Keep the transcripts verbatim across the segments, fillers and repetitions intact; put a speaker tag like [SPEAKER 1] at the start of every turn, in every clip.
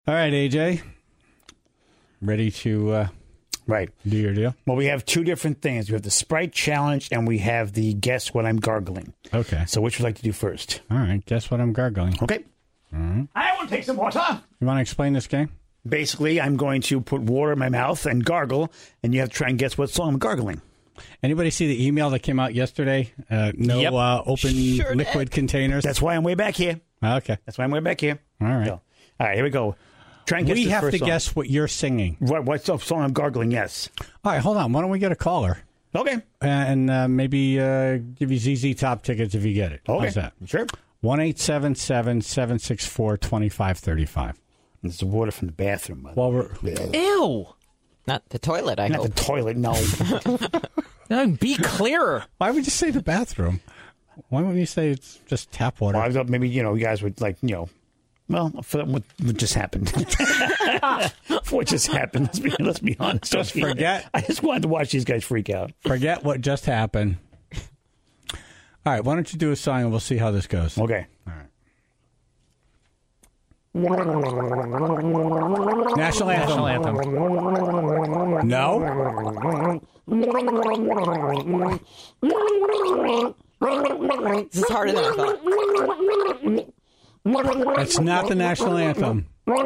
[SPEAKER 1] All right, A J. Ready to uh,
[SPEAKER 2] right
[SPEAKER 1] do your deal?
[SPEAKER 2] Well, we have two different things. We have the Sprite Challenge, and we have the Guess What I'm Gargling.
[SPEAKER 1] Okay.
[SPEAKER 2] So which would you like to do first?
[SPEAKER 1] All right. Guess what I'm gargling.
[SPEAKER 2] Okay.
[SPEAKER 1] All right.
[SPEAKER 2] I want to take some water.
[SPEAKER 1] You want to explain this game?
[SPEAKER 2] Basically, I'm going to put water in my mouth and gargle, and you have to try and guess what song I'm gargling.
[SPEAKER 1] Anybody see the email that came out yesterday? Uh, no
[SPEAKER 2] Yep.
[SPEAKER 1] uh, open
[SPEAKER 3] Sure
[SPEAKER 1] liquid
[SPEAKER 3] did.
[SPEAKER 1] containers.
[SPEAKER 2] That's why I'm way back here.
[SPEAKER 1] Okay.
[SPEAKER 2] That's why I'm way back here.
[SPEAKER 1] All right.
[SPEAKER 2] So, all right, here we go. Try and guess
[SPEAKER 1] We
[SPEAKER 2] this
[SPEAKER 1] have
[SPEAKER 2] first
[SPEAKER 1] to
[SPEAKER 2] song.
[SPEAKER 1] guess what you're singing.
[SPEAKER 2] What, what song I'm gargling, yes.
[SPEAKER 1] All right, hold on. Why don't we get a caller?
[SPEAKER 2] Okay.
[SPEAKER 1] And uh, maybe uh, give you Z Z Top tickets if you get it.
[SPEAKER 2] Okay.
[SPEAKER 1] How's that?
[SPEAKER 2] Sure.
[SPEAKER 1] one eight seven seven, seven six four, two five three five.
[SPEAKER 2] It's the water from the bathroom. By the
[SPEAKER 1] Well, we're,
[SPEAKER 3] Ew. Not the toilet, I
[SPEAKER 2] Not
[SPEAKER 3] hope.
[SPEAKER 2] the toilet, no.
[SPEAKER 3] No, be clearer.
[SPEAKER 1] why would you say the bathroom? Why wouldn't you say it's just tap water?
[SPEAKER 2] Well, I thought maybe, you know, you guys would like, you know, well, for what, what just happened. For what just happened. Let's be, let's be honest.
[SPEAKER 1] Just forget.
[SPEAKER 2] I just wanted to watch these guys freak out.
[SPEAKER 1] Forget what just happened. All right, why don't you do a song and we'll see how this goes.
[SPEAKER 2] Okay.
[SPEAKER 1] All right. National anthem.
[SPEAKER 3] National anthem.
[SPEAKER 1] No.
[SPEAKER 3] This is harder than I thought.
[SPEAKER 1] That's not the national anthem.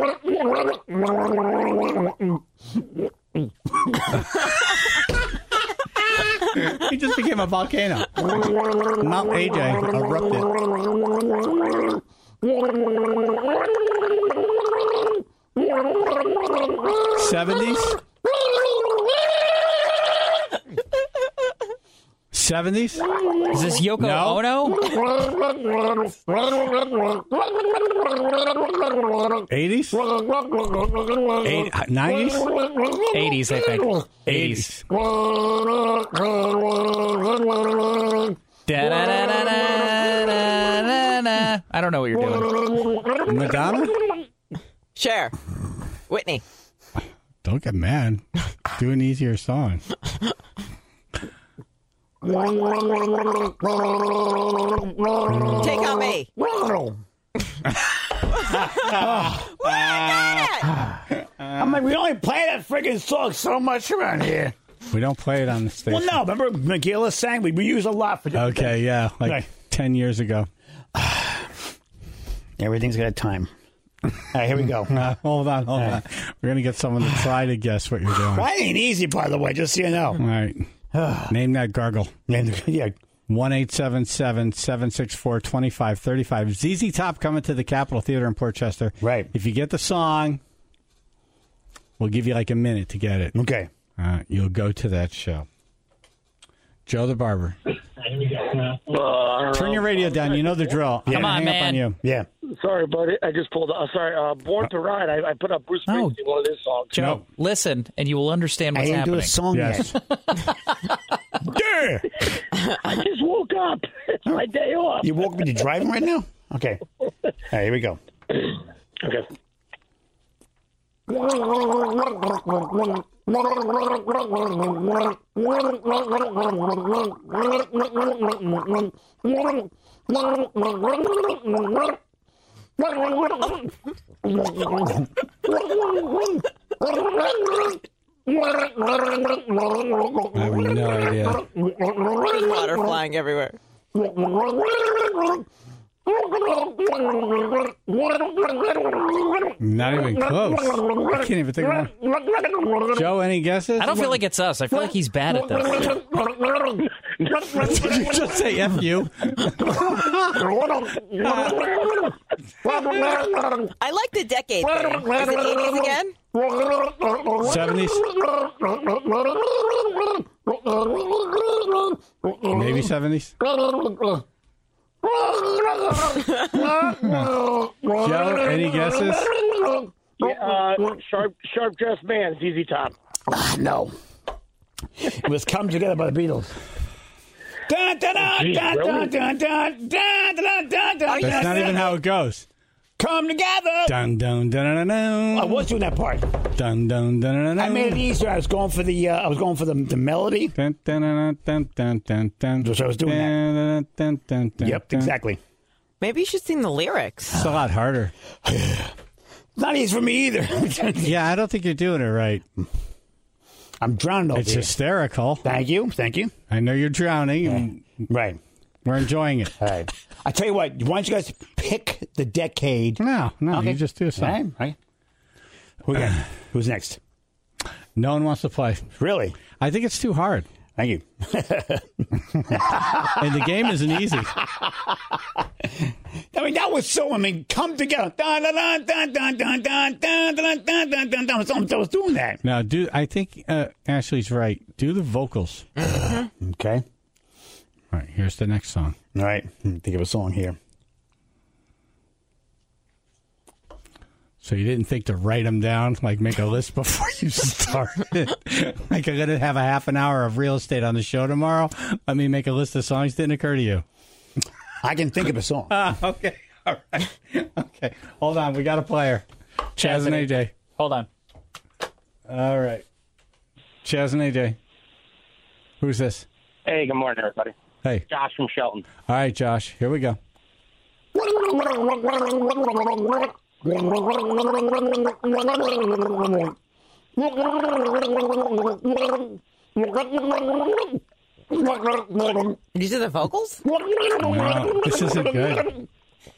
[SPEAKER 1] He just became a volcano. Mount A J erupted. Seventies. Seventies.
[SPEAKER 3] Is this Yoko
[SPEAKER 1] No.
[SPEAKER 3] Ono?
[SPEAKER 1] Eighties. Nineties.
[SPEAKER 3] eighties, I think. eighties. Da-da-da-da-da-da-da. I don't know what you're doing.
[SPEAKER 1] Madonna.
[SPEAKER 3] Cher. Whitney.
[SPEAKER 1] Don't get mad. Do an easier song.
[SPEAKER 3] Take on me.
[SPEAKER 2] I'm like, we only play that friggin' song so much around here.
[SPEAKER 1] We don't play it on the station.
[SPEAKER 2] Well, no, remember McGilla sang? We, we use a lot for different
[SPEAKER 1] Okay,
[SPEAKER 2] things.
[SPEAKER 1] yeah, like
[SPEAKER 2] Right.
[SPEAKER 1] ten years ago.
[SPEAKER 2] Everything's got a time. All right, here we go.
[SPEAKER 1] Uh, hold on, hold on. We're gonna get someone to try to guess what you're doing.
[SPEAKER 2] That ain't easy, by the way, just so you know.
[SPEAKER 1] All right. Name that gargle.
[SPEAKER 2] Yeah.
[SPEAKER 1] one eight seven seven, seven six four, two five three five. Z Z Top coming to the Capitol Theater in Port Chester.
[SPEAKER 2] Right.
[SPEAKER 1] If you get the song, we'll give you like a minute to get it.
[SPEAKER 2] Okay.
[SPEAKER 1] Uh, you'll go to that show. Joe the Barber. Turn your radio down. You know the drill. I'm
[SPEAKER 2] Come
[SPEAKER 1] gonna
[SPEAKER 3] on,
[SPEAKER 1] hang
[SPEAKER 3] man.
[SPEAKER 1] up on you.
[SPEAKER 2] Yeah.
[SPEAKER 4] Sorry, buddy. I just pulled. Uh, sorry. Uh, Born to Ride. I, I put up Bruce
[SPEAKER 3] Oh.
[SPEAKER 4] Springsteen, one of his songs.
[SPEAKER 3] Joe,
[SPEAKER 1] No.
[SPEAKER 3] listen, and you will understand
[SPEAKER 2] I
[SPEAKER 3] what's
[SPEAKER 2] didn't do
[SPEAKER 3] happening.
[SPEAKER 2] a song
[SPEAKER 1] Yes.
[SPEAKER 2] yet. Yeah.
[SPEAKER 4] I just woke up. It's my day off.
[SPEAKER 2] You woke me to driving right now? Okay. All right, here we go.
[SPEAKER 4] Okay.
[SPEAKER 1] I have no idea.
[SPEAKER 3] There's water flying everywhere.
[SPEAKER 1] Not even close. I can't even think of one. Joe, any guesses?
[SPEAKER 3] I don't feel like it's us. I feel like he's bad at this.
[SPEAKER 1] Did you just say F you?
[SPEAKER 3] I like the decade thing. Is it eighties again?
[SPEAKER 1] seventies? Maybe seventies? Joe, any guesses?
[SPEAKER 4] Yeah, uh, sharp, sharp dressed man, Z Z Top.
[SPEAKER 2] Ah, no. It was Come Together by the Beatles. Dun, dun, dun,
[SPEAKER 4] Geez,
[SPEAKER 2] dun,
[SPEAKER 4] really?
[SPEAKER 2] dun, dun, dun, dun, dun, dun, dun,
[SPEAKER 1] That's not even how it goes.
[SPEAKER 2] Come together.
[SPEAKER 1] Dun dun dun dun dun.
[SPEAKER 2] I was doing that part.
[SPEAKER 1] Dun dun dun dun.
[SPEAKER 2] I made it easier. I was going for the. Uh, I was going for the the melody.
[SPEAKER 1] Dun dun dun dun dun dun dun.
[SPEAKER 2] So I was doing that.
[SPEAKER 1] Dun, dun, dun, dun,
[SPEAKER 2] Yep,
[SPEAKER 1] dun.
[SPEAKER 2] exactly.
[SPEAKER 3] Maybe you should sing the lyrics.
[SPEAKER 1] It's a lot harder.
[SPEAKER 2] It's not easy for me either.
[SPEAKER 1] Yeah, I don't think you're doing it right.
[SPEAKER 2] I'm drowning over
[SPEAKER 1] It's
[SPEAKER 2] here.
[SPEAKER 1] hysterical.
[SPEAKER 2] Thank you. Thank you.
[SPEAKER 1] I know you're drowning. And
[SPEAKER 2] Right.
[SPEAKER 1] we're enjoying it.
[SPEAKER 2] All right. I tell you what, why don't you guys pick the decade?
[SPEAKER 1] No, no,
[SPEAKER 2] Okay.
[SPEAKER 1] you just do
[SPEAKER 2] All
[SPEAKER 1] something.
[SPEAKER 2] right. All right. Who we got? Who's next?
[SPEAKER 1] No one wants to play.
[SPEAKER 2] Really?
[SPEAKER 1] I think it's too hard.
[SPEAKER 2] Thank you.
[SPEAKER 1] And the game isn't easy.
[SPEAKER 2] I mean, that was so, I mean, come together. Dun, dun, dun, dun, dun, dun, dun, dun, dun, dun, dun, dun, dun. I was doing that.
[SPEAKER 1] Now, do I think uh, Ashley's right. Do the vocals.
[SPEAKER 2] Okay.
[SPEAKER 1] All right, here's the next song.
[SPEAKER 2] All right. Think of a song here.
[SPEAKER 1] So you didn't think to write them down, like make a list before you started? Like I'm going to have a half an hour of real estate on the show tomorrow. Let me make a list of songs. Didn't occur to you.
[SPEAKER 2] I can think of a song.
[SPEAKER 1] Ah, okay. All right. Okay. Hold on. We got a player. Chaz and A J.
[SPEAKER 5] Hold on.
[SPEAKER 1] All right. Chaz and A J. Who's this?
[SPEAKER 4] Hey, good morning, everybody.
[SPEAKER 1] Hey.
[SPEAKER 4] Josh from Shelton.
[SPEAKER 1] All right, Josh. Here we go.
[SPEAKER 3] These are the vocals?
[SPEAKER 1] No, this isn't good.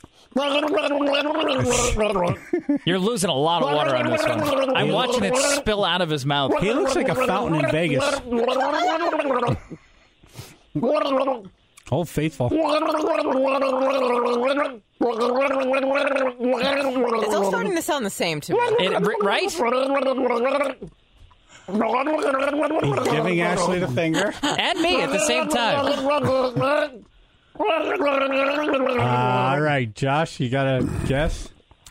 [SPEAKER 5] You're losing a lot of water on this one. I'm watching it spill out of his mouth.
[SPEAKER 1] He looks like a fountain in Vegas. Old Faithful.
[SPEAKER 3] It's all starting to sound the same to me.
[SPEAKER 5] It, right?
[SPEAKER 1] He's giving Ashley the finger.
[SPEAKER 5] And me at the same time.
[SPEAKER 1] Uh, all right, Josh, you got a guess?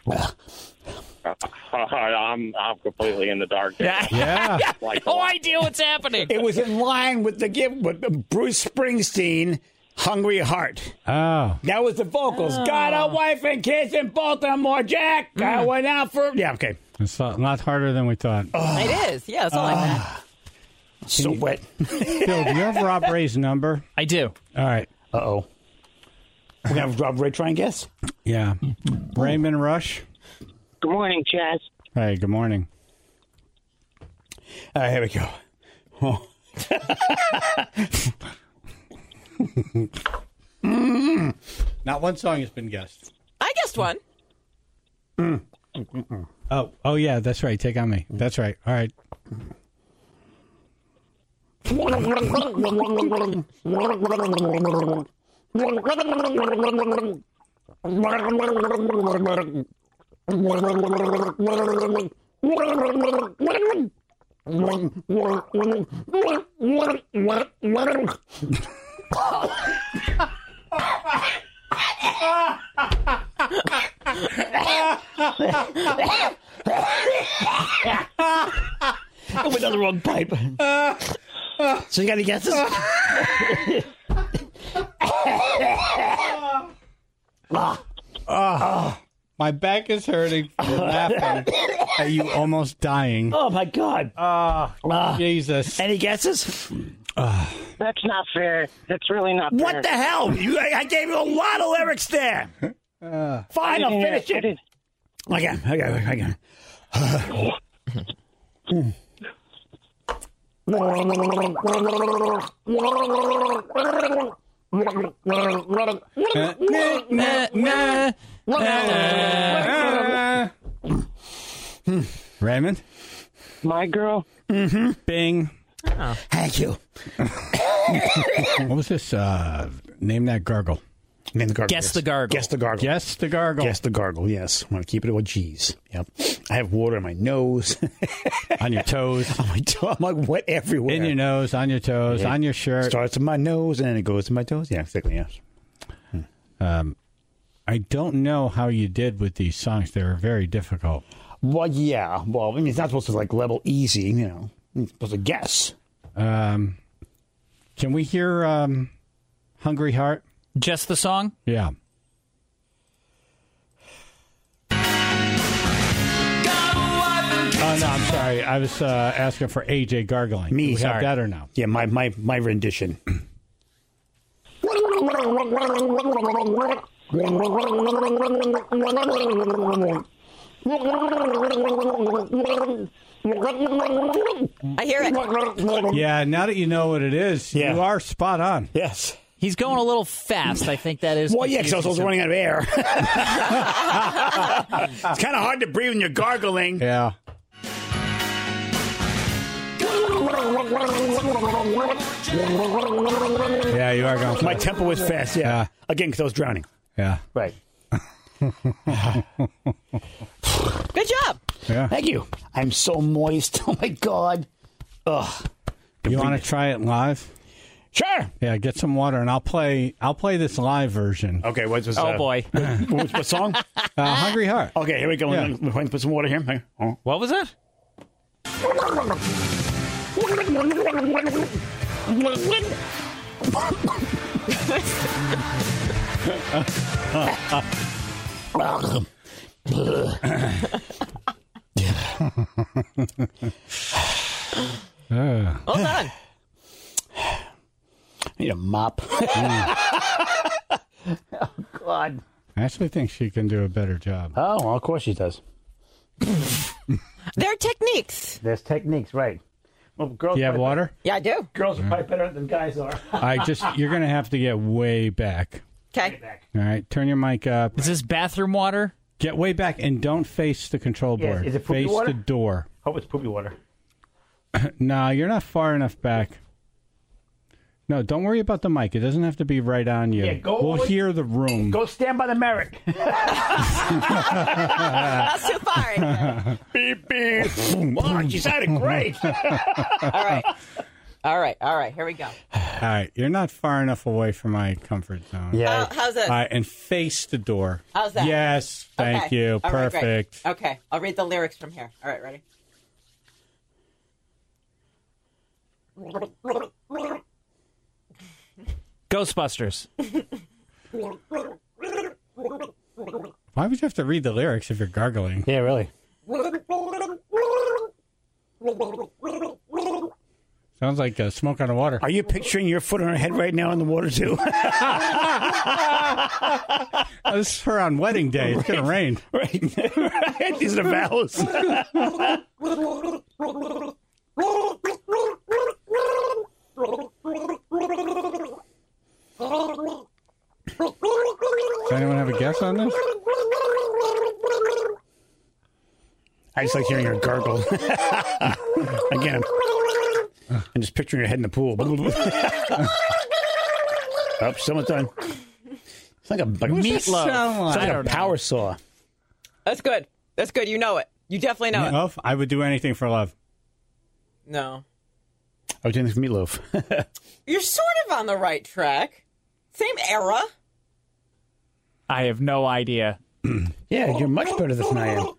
[SPEAKER 4] I'm I'm completely in the dark.
[SPEAKER 5] Yeah.
[SPEAKER 1] Yeah.
[SPEAKER 4] Like
[SPEAKER 5] No idea what's happening.
[SPEAKER 2] It was in line with the give with Bruce Springsteen, "Hungry Heart."
[SPEAKER 1] Oh.
[SPEAKER 2] That was the vocals. Got a wife and kids in Baltimore, Jack. I went out for yeah. Okay.
[SPEAKER 1] It's a lot harder than we thought.
[SPEAKER 3] It is. Yeah, it's all like that.
[SPEAKER 2] So wet.
[SPEAKER 1] Bill, do you have Rob Ray's number?
[SPEAKER 5] I do.
[SPEAKER 1] All right.
[SPEAKER 2] Uh oh. We're gonna have Rob Ray try and guess.
[SPEAKER 1] Yeah. Raymond Rush.
[SPEAKER 4] Good morning, Chaz.
[SPEAKER 1] Hey, good morning.
[SPEAKER 2] All right, here we go. Oh.
[SPEAKER 1] mm. Not one song has been guessed.
[SPEAKER 3] I guessed one.
[SPEAKER 1] Mm. Oh, oh yeah, that's right. Take on me. That's right. All right.
[SPEAKER 2] I went down the wrong pipe. So you got any guesses?
[SPEAKER 1] Oh, my back is hurting from laughing at you almost dying.
[SPEAKER 2] Oh my God!
[SPEAKER 1] Oh,
[SPEAKER 2] uh,
[SPEAKER 1] Jesus!
[SPEAKER 2] Any guesses?
[SPEAKER 1] Uh,
[SPEAKER 4] That's not fair. That's really not fair.
[SPEAKER 2] What the hell? You, I gave you a lot of lyrics there.
[SPEAKER 1] Uh,
[SPEAKER 2] Fine, I'll finish it. Okay, okay, okay. mm.
[SPEAKER 1] Raymond?
[SPEAKER 4] My girl?
[SPEAKER 2] Mm-hmm.
[SPEAKER 1] Bing.
[SPEAKER 3] Oh.
[SPEAKER 2] Thank you.
[SPEAKER 1] What was this? Uh, name that gargle.
[SPEAKER 2] Name the gargle.
[SPEAKER 5] Guess
[SPEAKER 2] yes.
[SPEAKER 5] the gargle.
[SPEAKER 2] Guess the gargle.
[SPEAKER 1] Guess the gargle.
[SPEAKER 2] Guess the gargle, yes. I want to keep it with G's. Yep. I have water in my nose.
[SPEAKER 1] On your toes.
[SPEAKER 2] on my toe. I'm like wet everywhere.
[SPEAKER 1] In your nose, on your toes, yeah. on your shirt.
[SPEAKER 2] Starts in my nose and then it goes to my toes. Yeah, exactly, yes.
[SPEAKER 1] Hmm. Um, I don't know how you did with these songs. They were very difficult.
[SPEAKER 2] Well, yeah. Well, I mean, it's not supposed to, like, level easy, you know. You're supposed to guess.
[SPEAKER 1] Um, can we hear um, Hungry Heart?
[SPEAKER 5] Just the song?
[SPEAKER 1] Yeah. Oh, no, I'm sorry. I was uh, asking for A J gargling.
[SPEAKER 2] Me,
[SPEAKER 1] Do we
[SPEAKER 2] sorry.
[SPEAKER 1] have that or no?
[SPEAKER 2] Yeah, my, my, my rendition.
[SPEAKER 3] I hear it.
[SPEAKER 1] Yeah, now that you know what it is,
[SPEAKER 2] Yeah.
[SPEAKER 1] you are spot on.
[SPEAKER 2] Yes.
[SPEAKER 5] He's going a little fast. I think that is.
[SPEAKER 2] Well, yeah, because I was
[SPEAKER 5] confusing
[SPEAKER 2] running out of air. It's kind of hard to breathe when you're gargling.
[SPEAKER 1] Yeah. Yeah, you are going.
[SPEAKER 2] My tempo was fast, yeah.
[SPEAKER 1] Yeah.
[SPEAKER 2] Again, because I was drowning.
[SPEAKER 1] Yeah.
[SPEAKER 2] Right.
[SPEAKER 3] Good job.
[SPEAKER 1] Yeah.
[SPEAKER 2] Thank you. I'm so moist. Oh, my God. Ugh.
[SPEAKER 1] You want to try it live?
[SPEAKER 2] Sure.
[SPEAKER 1] Yeah, get some water, and I'll play. I'll play this live version.
[SPEAKER 2] Okay, what's this?
[SPEAKER 5] Oh,
[SPEAKER 2] uh,
[SPEAKER 5] boy.
[SPEAKER 2] What, what song?
[SPEAKER 1] Uh, Hungry Heart.
[SPEAKER 2] Okay, here we go.
[SPEAKER 1] Yeah.
[SPEAKER 2] We're going to put some water here. Here. Oh.
[SPEAKER 5] What was that?
[SPEAKER 1] Uh,
[SPEAKER 3] Well done.
[SPEAKER 2] I need a mop. Oh, God.
[SPEAKER 1] I actually think she can do a better job.
[SPEAKER 2] Oh, well, of course she does.
[SPEAKER 3] There are techniques.
[SPEAKER 2] There's techniques, right. Well, girls
[SPEAKER 1] Do you have
[SPEAKER 2] probably-
[SPEAKER 1] water?
[SPEAKER 3] Yeah, I do.
[SPEAKER 2] Girls are probably better than guys are.
[SPEAKER 1] I just. You're gonna have to get way back.
[SPEAKER 3] Okay.
[SPEAKER 1] All right, turn your mic up.
[SPEAKER 5] Is this bathroom water?
[SPEAKER 1] Get way back and don't face the control
[SPEAKER 2] Yes,
[SPEAKER 1] board.
[SPEAKER 2] is it poopy
[SPEAKER 1] face
[SPEAKER 2] water?
[SPEAKER 1] the door.
[SPEAKER 2] Hope it's poopy water.
[SPEAKER 1] No, you're not far enough back. No, don't worry about the mic. It doesn't have to be right on you.
[SPEAKER 2] Yeah, go
[SPEAKER 1] we'll
[SPEAKER 2] with-
[SPEAKER 1] hear the room.
[SPEAKER 2] Go stand by the Merrick.
[SPEAKER 3] That's too far.
[SPEAKER 2] Beep, beep. Wow, she sounded great.
[SPEAKER 3] All right. All right. All right. Here we go.
[SPEAKER 1] All right, you're not far enough away from my comfort zone.
[SPEAKER 2] Yeah.
[SPEAKER 3] Uh, how's this?
[SPEAKER 1] All right, and face the door.
[SPEAKER 3] How's that?
[SPEAKER 1] Yes, thank
[SPEAKER 3] Okay.
[SPEAKER 1] you.
[SPEAKER 3] All right, great.
[SPEAKER 1] Perfect.
[SPEAKER 3] Okay. I'll read the lyrics from here. All right. Ready?
[SPEAKER 5] Ghostbusters.
[SPEAKER 1] Why would you have to read the lyrics if you're gargling?
[SPEAKER 2] Yeah, really.
[SPEAKER 1] Sounds like uh, smoke on the water.
[SPEAKER 2] Are you picturing your foot on her head right now in the water, too?
[SPEAKER 1] Oh, this is her on wedding day. It's going to rain.
[SPEAKER 2] right. right. These are the vows.
[SPEAKER 1] Does anyone have a guess on this?
[SPEAKER 2] I just like hearing her gargle. Again. I'm just picturing your head in the pool. Oh, someone's done. It's like a like
[SPEAKER 5] Meatloaf.
[SPEAKER 2] It's like
[SPEAKER 5] I
[SPEAKER 2] a
[SPEAKER 5] don't know.
[SPEAKER 2] power saw.
[SPEAKER 3] That's good. That's good. You know it. You definitely know it.
[SPEAKER 1] Meatloaf? I would do anything for love.
[SPEAKER 3] No.
[SPEAKER 2] I was doing this for meatloaf.
[SPEAKER 3] You're sort of on the right track. Same era.
[SPEAKER 5] I have no idea.
[SPEAKER 2] Yeah, you're much better than I am.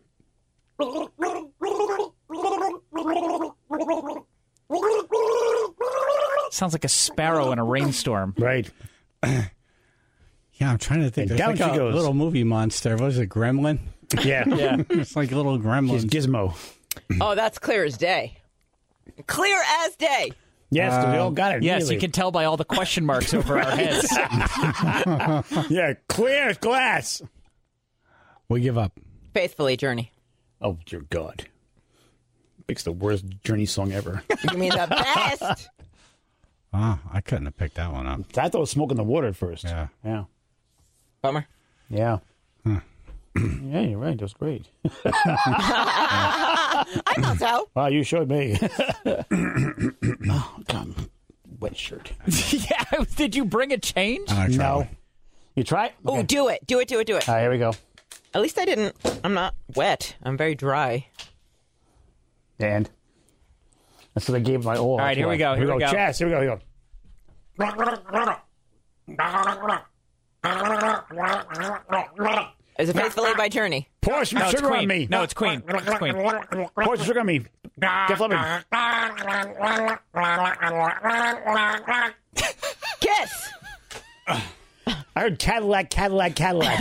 [SPEAKER 5] Sounds like a sparrow in a rainstorm.
[SPEAKER 2] Right.
[SPEAKER 1] Yeah, I'm trying to think.
[SPEAKER 2] And
[SPEAKER 1] There's
[SPEAKER 2] down
[SPEAKER 1] like
[SPEAKER 2] she
[SPEAKER 1] a
[SPEAKER 2] goes.
[SPEAKER 1] little movie monster. What is it, Gremlin?
[SPEAKER 2] Yeah.
[SPEAKER 5] Yeah.
[SPEAKER 1] It's like little gremlins.
[SPEAKER 2] She's Gizmo.
[SPEAKER 3] Oh, that's clear as day. Clear as day.
[SPEAKER 2] Yes, because we all got it.
[SPEAKER 5] Yes,
[SPEAKER 2] immediately.
[SPEAKER 5] you can tell by all the question marks over our heads.
[SPEAKER 2] Yeah, clear as glass.
[SPEAKER 1] We give up.
[SPEAKER 3] Faithfully, Journey.
[SPEAKER 2] Oh, dear God. It's the worst Journey song ever.
[SPEAKER 3] You mean the best?
[SPEAKER 1] Oh, I couldn't have picked that one up.
[SPEAKER 2] I thought it was Smoke in the Water at first.
[SPEAKER 1] Yeah.
[SPEAKER 2] Yeah.
[SPEAKER 3] Bummer.
[SPEAKER 2] Yeah. Yeah, you're right. That was great.
[SPEAKER 3] I thought so.
[SPEAKER 2] Wow, you showed me. Oh, God. Wet shirt.
[SPEAKER 5] Yeah. Did you bring a change?
[SPEAKER 1] I'm gonna try
[SPEAKER 2] No.
[SPEAKER 1] one.
[SPEAKER 2] You try it?
[SPEAKER 3] Oh, do it. Do it, do it, do it.
[SPEAKER 2] All right, here we go.
[SPEAKER 3] At least I didn't. I'm not wet. I'm very dry.
[SPEAKER 2] And that's what I gave my all.
[SPEAKER 5] All right, here we go, here we go.
[SPEAKER 2] Chaz, here we go. Here we go.
[SPEAKER 3] Is it Faithfully by Journey?
[SPEAKER 2] Pour some
[SPEAKER 5] No, it's
[SPEAKER 2] sugar
[SPEAKER 5] Queen.
[SPEAKER 2] on me.
[SPEAKER 5] No, it's Queen. It's Queen.
[SPEAKER 2] Pour some sugar on me. Jeff Levin.
[SPEAKER 3] Kiss.
[SPEAKER 2] I heard Cadillac, Cadillac, Cadillac.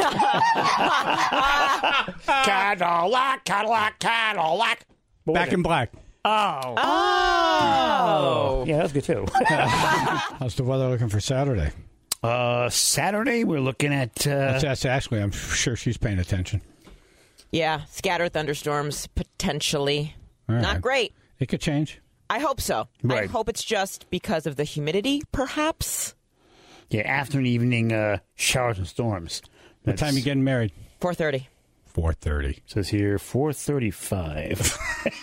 [SPEAKER 2] Cadillac, Cadillac, Cadillac. What was
[SPEAKER 1] Back
[SPEAKER 2] it?
[SPEAKER 1] in black.
[SPEAKER 2] Oh.
[SPEAKER 3] Oh.
[SPEAKER 2] Yeah, that's good too.
[SPEAKER 1] How's the weather looking for Saturday?
[SPEAKER 2] Uh, Saturday, we're looking at. Uh,
[SPEAKER 1] Let's ask Ashley. I'm sure she's paying attention.
[SPEAKER 3] Yeah, scattered thunderstorms, potentially.
[SPEAKER 1] All
[SPEAKER 3] Not
[SPEAKER 1] right.
[SPEAKER 3] great.
[SPEAKER 1] It could change.
[SPEAKER 3] I hope so. I
[SPEAKER 2] Right.
[SPEAKER 3] hope it's just because of the humidity, perhaps.
[SPEAKER 2] Yeah, afternoon, evening uh, showers and storms.
[SPEAKER 1] What time you getting married?
[SPEAKER 3] four thirty.
[SPEAKER 1] four thirty.
[SPEAKER 2] Says here four thirty-five.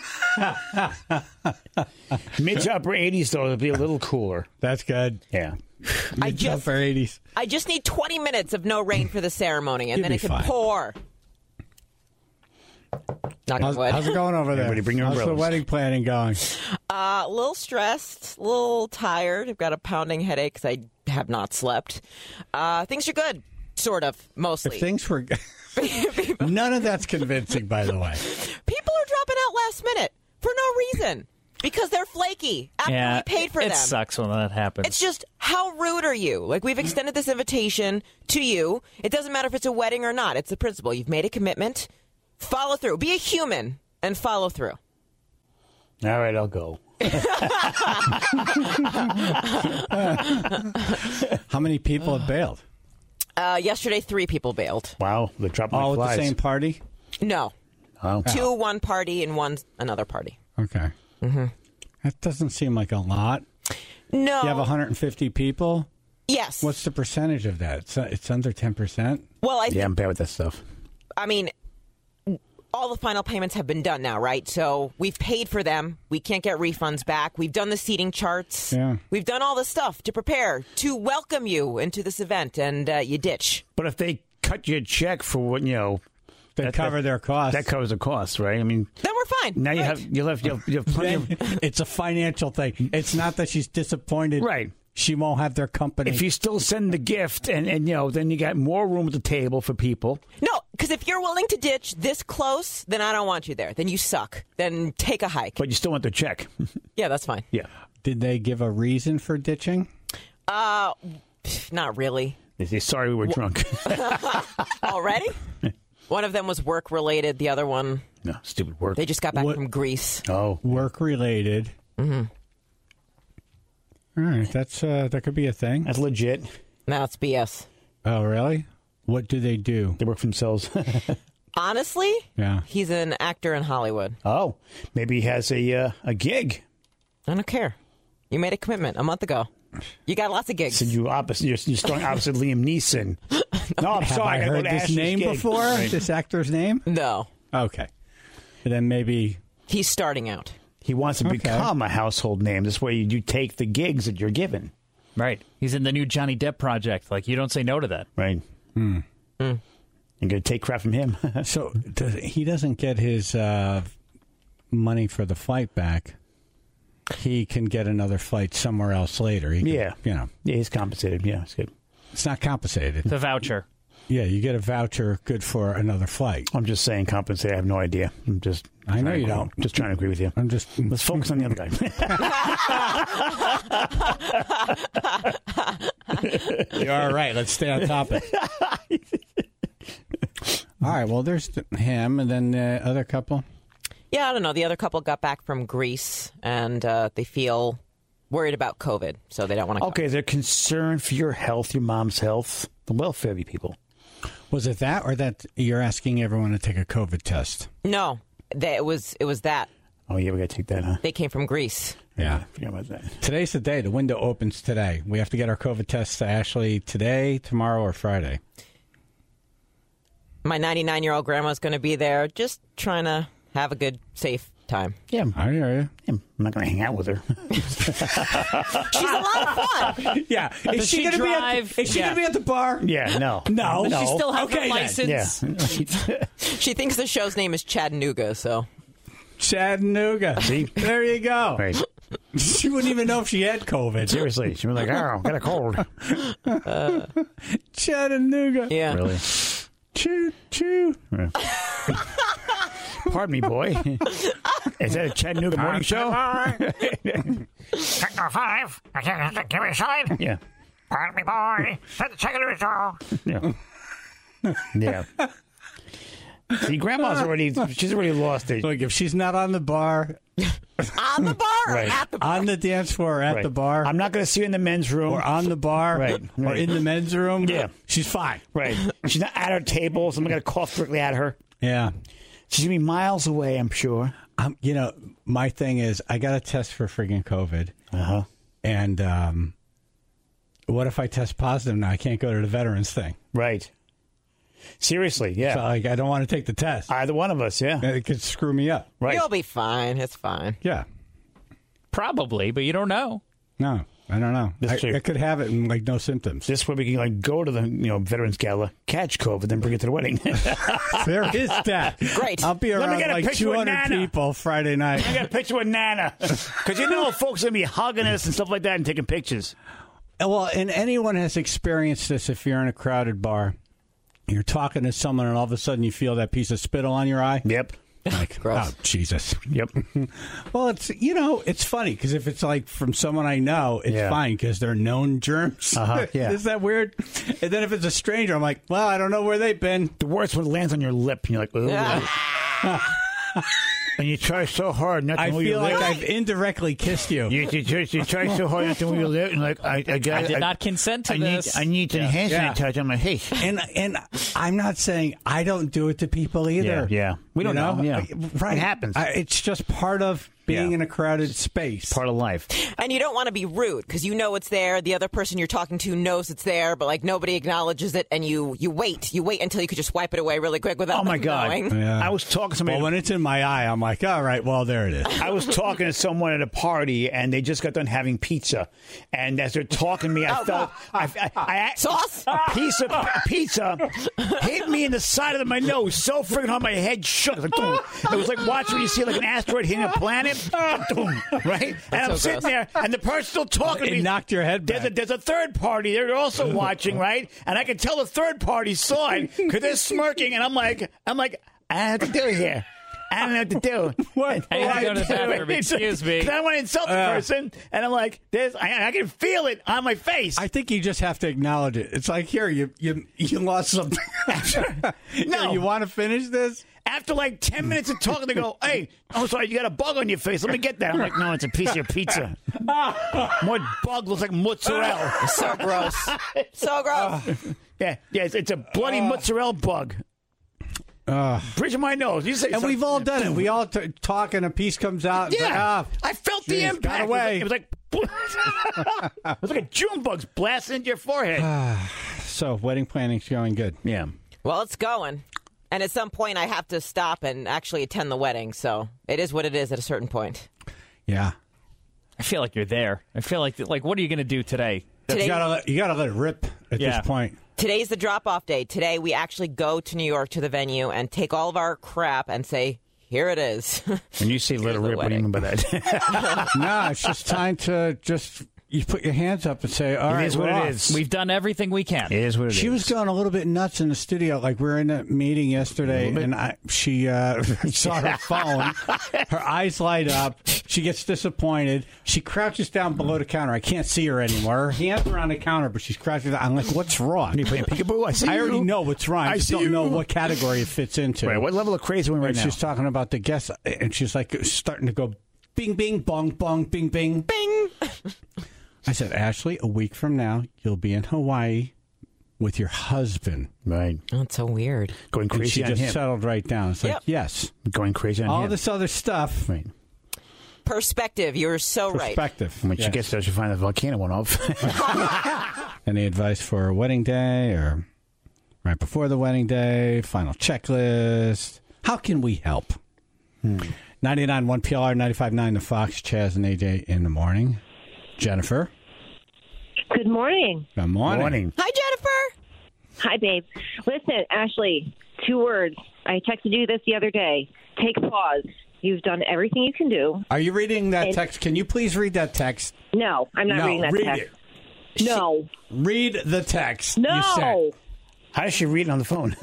[SPEAKER 2] Mid to upper eighties, though, it'll be a little cooler.
[SPEAKER 1] That's good.
[SPEAKER 2] Yeah.
[SPEAKER 3] I just,
[SPEAKER 1] Upper eighties.
[SPEAKER 3] I just need twenty minutes of no rain for the ceremony, and
[SPEAKER 1] You'll
[SPEAKER 3] then
[SPEAKER 1] be
[SPEAKER 3] it can
[SPEAKER 1] fine.
[SPEAKER 3] pour. Knock on
[SPEAKER 1] How's,
[SPEAKER 3] wood.
[SPEAKER 1] how's it going over there?
[SPEAKER 2] Everybody bring your
[SPEAKER 1] How's the
[SPEAKER 2] umbrellas.
[SPEAKER 1] wedding planning going?
[SPEAKER 3] Uh, a little stressed, a little tired. I've got a pounding headache because I have not slept. Uh, things are good, sort of, mostly.
[SPEAKER 1] If things were... None of that's convincing, by the way.
[SPEAKER 3] People are dropping out last minute for no reason because they're flaky after
[SPEAKER 5] Yeah,
[SPEAKER 3] we paid for
[SPEAKER 5] it
[SPEAKER 3] them.
[SPEAKER 5] sucks when that happens.
[SPEAKER 3] It's just, how rude are you? Like, we've extended this invitation to you. It doesn't matter if it's a wedding or not. It's the principle. You've made a commitment. Follow through. Be a human and follow through.
[SPEAKER 2] All right, I'll go.
[SPEAKER 1] How many people have bailed?
[SPEAKER 3] Uh, yesterday, three people bailed.
[SPEAKER 2] Wow, they're dropping
[SPEAKER 1] All
[SPEAKER 2] like
[SPEAKER 1] at
[SPEAKER 2] flies.
[SPEAKER 1] the same party?
[SPEAKER 3] No.
[SPEAKER 2] Oh.
[SPEAKER 3] Two, one party, and one another party.
[SPEAKER 1] Okay. Mm-hmm. That doesn't seem like a lot.
[SPEAKER 3] No.
[SPEAKER 1] You have one hundred fifty people?
[SPEAKER 3] Yes.
[SPEAKER 1] What's the percentage of that? It's, it's under ten percent?
[SPEAKER 3] well, I, th-
[SPEAKER 2] Yeah, I'm bad with that stuff.
[SPEAKER 3] I mean, all the final payments have been done now, right? So we've paid for them. We can't get refunds back. We've done the seating charts.
[SPEAKER 1] Yeah.
[SPEAKER 3] We've done all the stuff to prepare to welcome you into this event, and uh, you ditch.
[SPEAKER 2] But if they cut you a check for what, you know,
[SPEAKER 1] They
[SPEAKER 2] That-
[SPEAKER 1] cover
[SPEAKER 2] that-
[SPEAKER 1] their costs.
[SPEAKER 2] that covers the cost, right? I mean,
[SPEAKER 3] Then we're fine.
[SPEAKER 2] now you
[SPEAKER 3] Right.
[SPEAKER 2] have you'll have you'll have, you have plenty of.
[SPEAKER 1] Then it's a financial thing. It's not that she's disappointed.
[SPEAKER 2] Right.
[SPEAKER 1] She won't have their company.
[SPEAKER 2] If you still send the gift, and, and you know, then you got more room at the table for people.
[SPEAKER 3] No, because if you're willing to ditch this close, then I don't want you there. Then you suck. Then take a hike.
[SPEAKER 2] But you still want the check.
[SPEAKER 3] Yeah, that's fine.
[SPEAKER 2] Yeah.
[SPEAKER 1] Did they give a reason for ditching?
[SPEAKER 3] Uh, not really.
[SPEAKER 2] They say, sorry, we were drunk.
[SPEAKER 3] Already? One of them was work related. The other one,
[SPEAKER 2] No, stupid work.
[SPEAKER 3] they just got back
[SPEAKER 1] What-
[SPEAKER 3] from Greece.
[SPEAKER 2] oh.
[SPEAKER 1] Work related. Mm-hmm. All right, that's uh, that could be a thing.
[SPEAKER 2] That's legit.
[SPEAKER 3] Now it's B S.
[SPEAKER 1] Oh, really? What do they do?
[SPEAKER 2] They work for themselves.
[SPEAKER 3] Honestly,
[SPEAKER 1] Yeah.
[SPEAKER 3] he's an actor in Hollywood.
[SPEAKER 2] oh. Maybe he has a uh, a gig.
[SPEAKER 3] I don't care. You made a commitment a month ago. You got lots of gigs.
[SPEAKER 2] So you opposite, you're, you're starting opposite Liam Neeson. No, I'm
[SPEAKER 1] Have
[SPEAKER 2] sorry.
[SPEAKER 1] I
[SPEAKER 2] gotta go
[SPEAKER 1] heard
[SPEAKER 2] to
[SPEAKER 1] this
[SPEAKER 2] Ashley's
[SPEAKER 1] name
[SPEAKER 2] gig.
[SPEAKER 1] before?
[SPEAKER 2] Right.
[SPEAKER 1] This actor's name?
[SPEAKER 3] No,
[SPEAKER 1] Okay. And then maybe
[SPEAKER 3] he's starting out.
[SPEAKER 2] He wants to
[SPEAKER 1] Okay.
[SPEAKER 2] become a household name. This way you, you take the gigs that you're given.
[SPEAKER 5] Right. He's in the new Johnny Depp project. Like, you don't say no to that.
[SPEAKER 2] Right.
[SPEAKER 1] Hmm.
[SPEAKER 2] You're going to take crap from him.
[SPEAKER 1] so. Does, he doesn't get his uh, money for the flight back. He can get another flight somewhere else later. He can-
[SPEAKER 2] Yeah.
[SPEAKER 1] you know,
[SPEAKER 2] Yeah, he's compensated. Yeah, it's good.
[SPEAKER 1] it's not compensated.
[SPEAKER 5] The voucher.
[SPEAKER 1] Yeah, you get a voucher good for another flight.
[SPEAKER 2] I'm just saying compensated. I have no idea. I'm just.
[SPEAKER 1] I know
[SPEAKER 2] trying to
[SPEAKER 1] you
[SPEAKER 2] agree-
[SPEAKER 1] don't.
[SPEAKER 2] Just trying to agree with you.
[SPEAKER 1] I'm just.
[SPEAKER 2] Let's focus on the other guy.
[SPEAKER 1] You're all right. Let's stay on topic. All right. Well, there's him, and then the other couple.
[SPEAKER 3] Yeah, I don't know. The other couple got back from Greece, and uh, they feel worried about COVID, so they don't want to.
[SPEAKER 2] Okay, they're concerned for your health, your mom's health, the welfare of you people.
[SPEAKER 1] Was it that, or that you're asking everyone to take a COVID test?
[SPEAKER 3] No, they, it was it was that
[SPEAKER 2] Oh, yeah, we got to take that, huh?
[SPEAKER 3] they came from Greece.
[SPEAKER 1] Yeah.
[SPEAKER 2] Forget about that.
[SPEAKER 1] Today's the day. The window opens today. We have to get our COVID tests to Ashley today, tomorrow, or Friday.
[SPEAKER 3] My ninety-nine-year-old grandma's going to be there, just trying to have a good, safe time.
[SPEAKER 2] Yeah,
[SPEAKER 1] I hear you.
[SPEAKER 2] I'm not going to hang out with her.
[SPEAKER 3] She's a lot of fun.
[SPEAKER 1] Yeah. Is
[SPEAKER 5] Does
[SPEAKER 1] she,
[SPEAKER 5] she
[SPEAKER 1] gonna be at,
[SPEAKER 5] drive?
[SPEAKER 1] is she
[SPEAKER 5] Yeah.
[SPEAKER 1] going to be at the bar?
[SPEAKER 2] Yeah, no.
[SPEAKER 1] No.
[SPEAKER 2] no.
[SPEAKER 1] She
[SPEAKER 5] Still have
[SPEAKER 1] Okay,
[SPEAKER 5] her
[SPEAKER 1] then.
[SPEAKER 5] license.
[SPEAKER 2] Yeah.
[SPEAKER 3] She thinks the show's name is Chattanooga, so
[SPEAKER 1] Chattanooga.
[SPEAKER 2] See?
[SPEAKER 1] There you go.
[SPEAKER 2] Right.
[SPEAKER 1] She wouldn't even know if she had COVID.
[SPEAKER 2] Seriously. She was like, oh, got a cold.
[SPEAKER 1] Chattanooga.
[SPEAKER 3] yeah.
[SPEAKER 2] Really?
[SPEAKER 1] Choo, choo.
[SPEAKER 2] Yeah. Pardon me, boy. Is that a Chattanooga morning show?
[SPEAKER 6] Sector five, I can't give me a sign.
[SPEAKER 2] Yeah.
[SPEAKER 6] Pardon me, boy. Set the Chattanooga show.
[SPEAKER 2] Yeah. Yeah. See, Grandma's already, she's already lost it.
[SPEAKER 1] Look, if she's not on the bar,
[SPEAKER 3] On the bar, or
[SPEAKER 2] Right.
[SPEAKER 3] at the bar.
[SPEAKER 1] on the dance floor, or at
[SPEAKER 2] Right.
[SPEAKER 1] the bar,
[SPEAKER 2] I'm not going to see her in the men's room.
[SPEAKER 1] or on the bar,
[SPEAKER 2] Right,
[SPEAKER 1] or
[SPEAKER 2] right.
[SPEAKER 1] in the men's room,
[SPEAKER 2] Yeah.
[SPEAKER 1] she's fine.
[SPEAKER 2] Right. She's not at her table, so I'm going to cough directly at her.
[SPEAKER 1] Yeah.
[SPEAKER 2] She's going to be miles away, I'm sure.
[SPEAKER 1] Um, you know, my thing is, I got a test for friggin' COVID.
[SPEAKER 2] Uh-huh.
[SPEAKER 1] And um, what if I test positive now? I can't go to the veterans thing.
[SPEAKER 2] Right. Seriously, yeah.
[SPEAKER 1] So, like, I don't want to take the test.
[SPEAKER 2] Either one of us, yeah.
[SPEAKER 1] It could screw me up.
[SPEAKER 2] Right.
[SPEAKER 3] You'll be fine. It's fine.
[SPEAKER 1] Yeah.
[SPEAKER 5] Probably, but you don't know.
[SPEAKER 1] No, I don't know. I, I could have it and, like, no symptoms.
[SPEAKER 2] This way we can, like, go to the, you know, Veterans Gala, catch COVID, then bring it to the wedding.
[SPEAKER 1] There is that.
[SPEAKER 3] Great.
[SPEAKER 1] I'll be
[SPEAKER 2] Let me
[SPEAKER 1] around
[SPEAKER 2] get a
[SPEAKER 1] like
[SPEAKER 2] picture with
[SPEAKER 1] two hundred
[SPEAKER 2] Nana.
[SPEAKER 1] people Friday night.
[SPEAKER 2] I got a picture with Nana. Because you know folks are going to be hugging us and stuff like that and taking pictures.
[SPEAKER 1] Well, and anyone has experienced this if you're in a crowded bar. You're talking to someone and all of a sudden you feel that piece of spittle on your eye.
[SPEAKER 2] Yep.
[SPEAKER 1] Like, oh, Jesus.
[SPEAKER 2] Yep.
[SPEAKER 1] Well, it's, you know, it's funny because if it's like from someone I know, it's
[SPEAKER 2] Yeah.
[SPEAKER 1] fine because they're known germs.
[SPEAKER 2] Uh-huh, yeah.
[SPEAKER 1] Is that weird? And then if it's a stranger, I'm like, well, I don't know where they've been.
[SPEAKER 2] The worst when it lands on your lip and you're like, ooh.
[SPEAKER 3] Yeah.
[SPEAKER 2] And you try so hard not to
[SPEAKER 1] I
[SPEAKER 2] move
[SPEAKER 1] feel
[SPEAKER 2] your
[SPEAKER 1] like
[SPEAKER 2] lip.
[SPEAKER 1] I've indirectly kissed you.
[SPEAKER 2] You, you, you, you try so hard not to move your lip and like, I, I, got,
[SPEAKER 5] I did not consent to
[SPEAKER 2] I need,
[SPEAKER 5] this.
[SPEAKER 2] I need to hand
[SPEAKER 1] Yeah.
[SPEAKER 2] sanitizer on my face.
[SPEAKER 1] And and I'm not saying I don't do it to people either.
[SPEAKER 2] Yeah, yeah. We don't
[SPEAKER 1] You
[SPEAKER 2] know. Yeah.
[SPEAKER 1] Right.
[SPEAKER 2] It happens.
[SPEAKER 1] I, it's just part of being
[SPEAKER 2] Yeah.
[SPEAKER 1] in a crowded space.
[SPEAKER 2] Part of life.
[SPEAKER 3] And you don't want to be rude because you know it's there. The other person you're talking to knows it's there, but like nobody acknowledges it, and you you wait. You wait until you could just wipe it away really quick without
[SPEAKER 2] Oh, my
[SPEAKER 3] them
[SPEAKER 2] God.
[SPEAKER 3] knowing.
[SPEAKER 1] Yeah.
[SPEAKER 2] I was talking to somebody.
[SPEAKER 1] Well, when it's in my eye, I'm like, all right, well, there it is.
[SPEAKER 2] I was talking to someone at a party, and they just got done having pizza. And as they're talking to me, I
[SPEAKER 3] Oh,
[SPEAKER 2] felt I, I, I,
[SPEAKER 3] Sauce?
[SPEAKER 2] a piece of pizza hit me in the side of my nose so friggin' hard my head shook. Like, boom. It was like watching when you see like an asteroid hitting a planet. Boom, right? And I'm
[SPEAKER 3] so
[SPEAKER 2] sitting
[SPEAKER 3] gross.
[SPEAKER 2] there, and the person's still talking to
[SPEAKER 1] It
[SPEAKER 2] me.
[SPEAKER 1] knocked your head
[SPEAKER 2] There's a,
[SPEAKER 1] back.
[SPEAKER 2] there's a third party. They're also watching, right? And I can tell the third party saw it because they're smirking, and I'm like, I'm like, I don't know what to do here. I don't know what to do.
[SPEAKER 1] What?
[SPEAKER 5] I have to go to the bathroom. Excuse me.
[SPEAKER 2] 'Cause I don't want to insult the
[SPEAKER 1] Uh.
[SPEAKER 2] person, and I'm like, "There's, I, I can feel it on my face."
[SPEAKER 1] I think you just have to acknowledge it. It's like, here, you you, you lost something.
[SPEAKER 2] No.
[SPEAKER 1] You want to finish this?
[SPEAKER 2] After like ten minutes of talking, they go, "Hey, oh sorry, you got a bug on your face. Let me get that." I'm like, "No, it's a piece of your pizza." What bug looks like mozzarella?
[SPEAKER 3] So gross. So gross.
[SPEAKER 2] Yeah, yeah, it's, it's a bloody mozzarella bug.
[SPEAKER 1] Uh,
[SPEAKER 2] Bridge of my nose. You say,
[SPEAKER 1] and we've all done it. We all t- talk and a piece comes out. And
[SPEAKER 2] Yeah,
[SPEAKER 1] it's like, ah,
[SPEAKER 2] I felt the
[SPEAKER 1] geez,
[SPEAKER 2] impact.
[SPEAKER 1] got away.
[SPEAKER 2] It was like, it was like, it was like a June bug's blasting into your forehead.
[SPEAKER 1] so wedding planning's going good.
[SPEAKER 2] Yeah.
[SPEAKER 3] Well, it's going. And at some point, I have to stop and actually attend the wedding. So it is what it is at a certain point.
[SPEAKER 1] Yeah.
[SPEAKER 5] I feel like you're there. I feel like, like, what are you going to do today?
[SPEAKER 3] Today,
[SPEAKER 1] You gotta let, you gotta let it rip at
[SPEAKER 5] Yeah.
[SPEAKER 1] this point.
[SPEAKER 3] today's the drop-off day. Today, we actually go to New York to the venue and take all of our crap and say, here it is.
[SPEAKER 2] When you say let it
[SPEAKER 3] the
[SPEAKER 2] rip, what do you mean by that?
[SPEAKER 1] No, it's just time to just you put your hands up and say, all
[SPEAKER 2] It
[SPEAKER 1] right,
[SPEAKER 2] is what
[SPEAKER 1] we're
[SPEAKER 2] it
[SPEAKER 1] off.
[SPEAKER 2] is.
[SPEAKER 5] We've done everything we can.
[SPEAKER 2] It is what it is.
[SPEAKER 1] She was going a little bit nuts in the studio. Like we were in a meeting yesterday, and I, she uh, saw her phone. Her eyes light up. She gets disappointed. She crouches down below the counter. I can't see her anymore. Her hands are on the counter, but she's crouching down. I'm like, what's wrong?
[SPEAKER 2] You playing peekaboo? I see
[SPEAKER 1] I already
[SPEAKER 2] you.
[SPEAKER 1] know what's wrong. I,
[SPEAKER 2] I
[SPEAKER 1] just
[SPEAKER 2] see
[SPEAKER 1] don't know
[SPEAKER 2] you.
[SPEAKER 1] what category it fits into.
[SPEAKER 2] Right, what level of crazy are we right
[SPEAKER 1] and
[SPEAKER 2] now?
[SPEAKER 1] she's talking about the guests, and she's like starting to go, bing, bing, bong, bong, bing, bing.
[SPEAKER 3] Bing!
[SPEAKER 1] I said, Ashley, a week from now, you'll be in Hawaii with your husband.
[SPEAKER 2] Right.
[SPEAKER 3] Oh, it's so weird.
[SPEAKER 2] Going
[SPEAKER 1] And
[SPEAKER 2] crazy
[SPEAKER 1] she
[SPEAKER 2] on
[SPEAKER 1] just
[SPEAKER 2] him.
[SPEAKER 1] settled right down. It's like,
[SPEAKER 3] Yep.
[SPEAKER 1] yes,
[SPEAKER 2] Going crazy on
[SPEAKER 1] all
[SPEAKER 2] him.
[SPEAKER 1] this other stuff,
[SPEAKER 2] Right.
[SPEAKER 3] Perspective. You're so right.
[SPEAKER 1] perspective.
[SPEAKER 2] When she
[SPEAKER 1] Yes.
[SPEAKER 2] gets there, she'll find the volcano went off.
[SPEAKER 1] Any advice for a wedding day or right before the wedding day, final checklist? How can we help?
[SPEAKER 2] Hmm.
[SPEAKER 1] ninety-nine point one P L R, ninety-five point nine The Fox, Chaz and A J in the morning. Jennifer.
[SPEAKER 7] Good morning.
[SPEAKER 1] Good morning.
[SPEAKER 2] Morning.
[SPEAKER 3] Hi, Jennifer.
[SPEAKER 7] Hi, babe. Listen, Ashley, two words. I texted you this the other day. Take pause. You've done everything you can do.
[SPEAKER 1] Are you reading that
[SPEAKER 7] It-
[SPEAKER 1] text? Can you please read that text?
[SPEAKER 7] No, I'm not
[SPEAKER 1] no,
[SPEAKER 7] reading that
[SPEAKER 1] read
[SPEAKER 7] text.
[SPEAKER 1] it.
[SPEAKER 7] No.
[SPEAKER 1] Read the text. you
[SPEAKER 7] No.
[SPEAKER 1] sent.
[SPEAKER 2] How does she read it on the phone?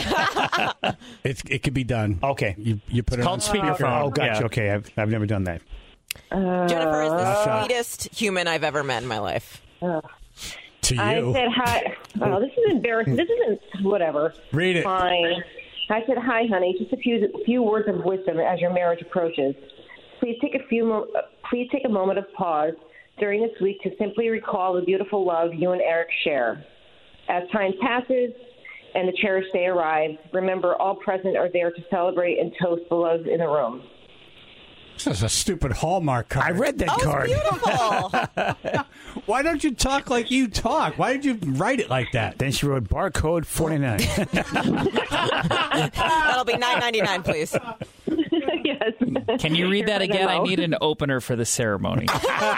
[SPEAKER 1] It's, it could be done.
[SPEAKER 2] Okay.
[SPEAKER 1] You, you put it
[SPEAKER 5] called
[SPEAKER 1] on
[SPEAKER 5] speakerphone.
[SPEAKER 2] Oh, gotcha.
[SPEAKER 5] Yeah.
[SPEAKER 2] Okay, I've, I've never done that.
[SPEAKER 3] Jennifer is the
[SPEAKER 7] Uh,
[SPEAKER 3] sweetest human I've ever met in my life.
[SPEAKER 1] to you.
[SPEAKER 7] I said hi. Oh, this is embarrassing. This isn't whatever.
[SPEAKER 1] Read it.
[SPEAKER 7] Fine. I said, hi, honey. Just a few few words of wisdom as your marriage approaches. Please take a few. Mo- please take a moment of pause during this week to simply recall the beautiful love you and Eric share. As time passes, and the cherished day arrives. Remember, all present are there to celebrate and toast the loves in the room.
[SPEAKER 1] This is a stupid Hallmark card.
[SPEAKER 2] I read that
[SPEAKER 3] Oh,
[SPEAKER 2] card.
[SPEAKER 3] it's beautiful.
[SPEAKER 1] Why don't you talk like you talk? Why did you write it like that?
[SPEAKER 2] Then she wrote barcode forty-nine.
[SPEAKER 3] That'll be nine ninety-nine, please.
[SPEAKER 7] Yes.
[SPEAKER 5] Can you read that
[SPEAKER 7] Here's my
[SPEAKER 5] again? I
[SPEAKER 7] memo.
[SPEAKER 5] need an opener for the ceremony.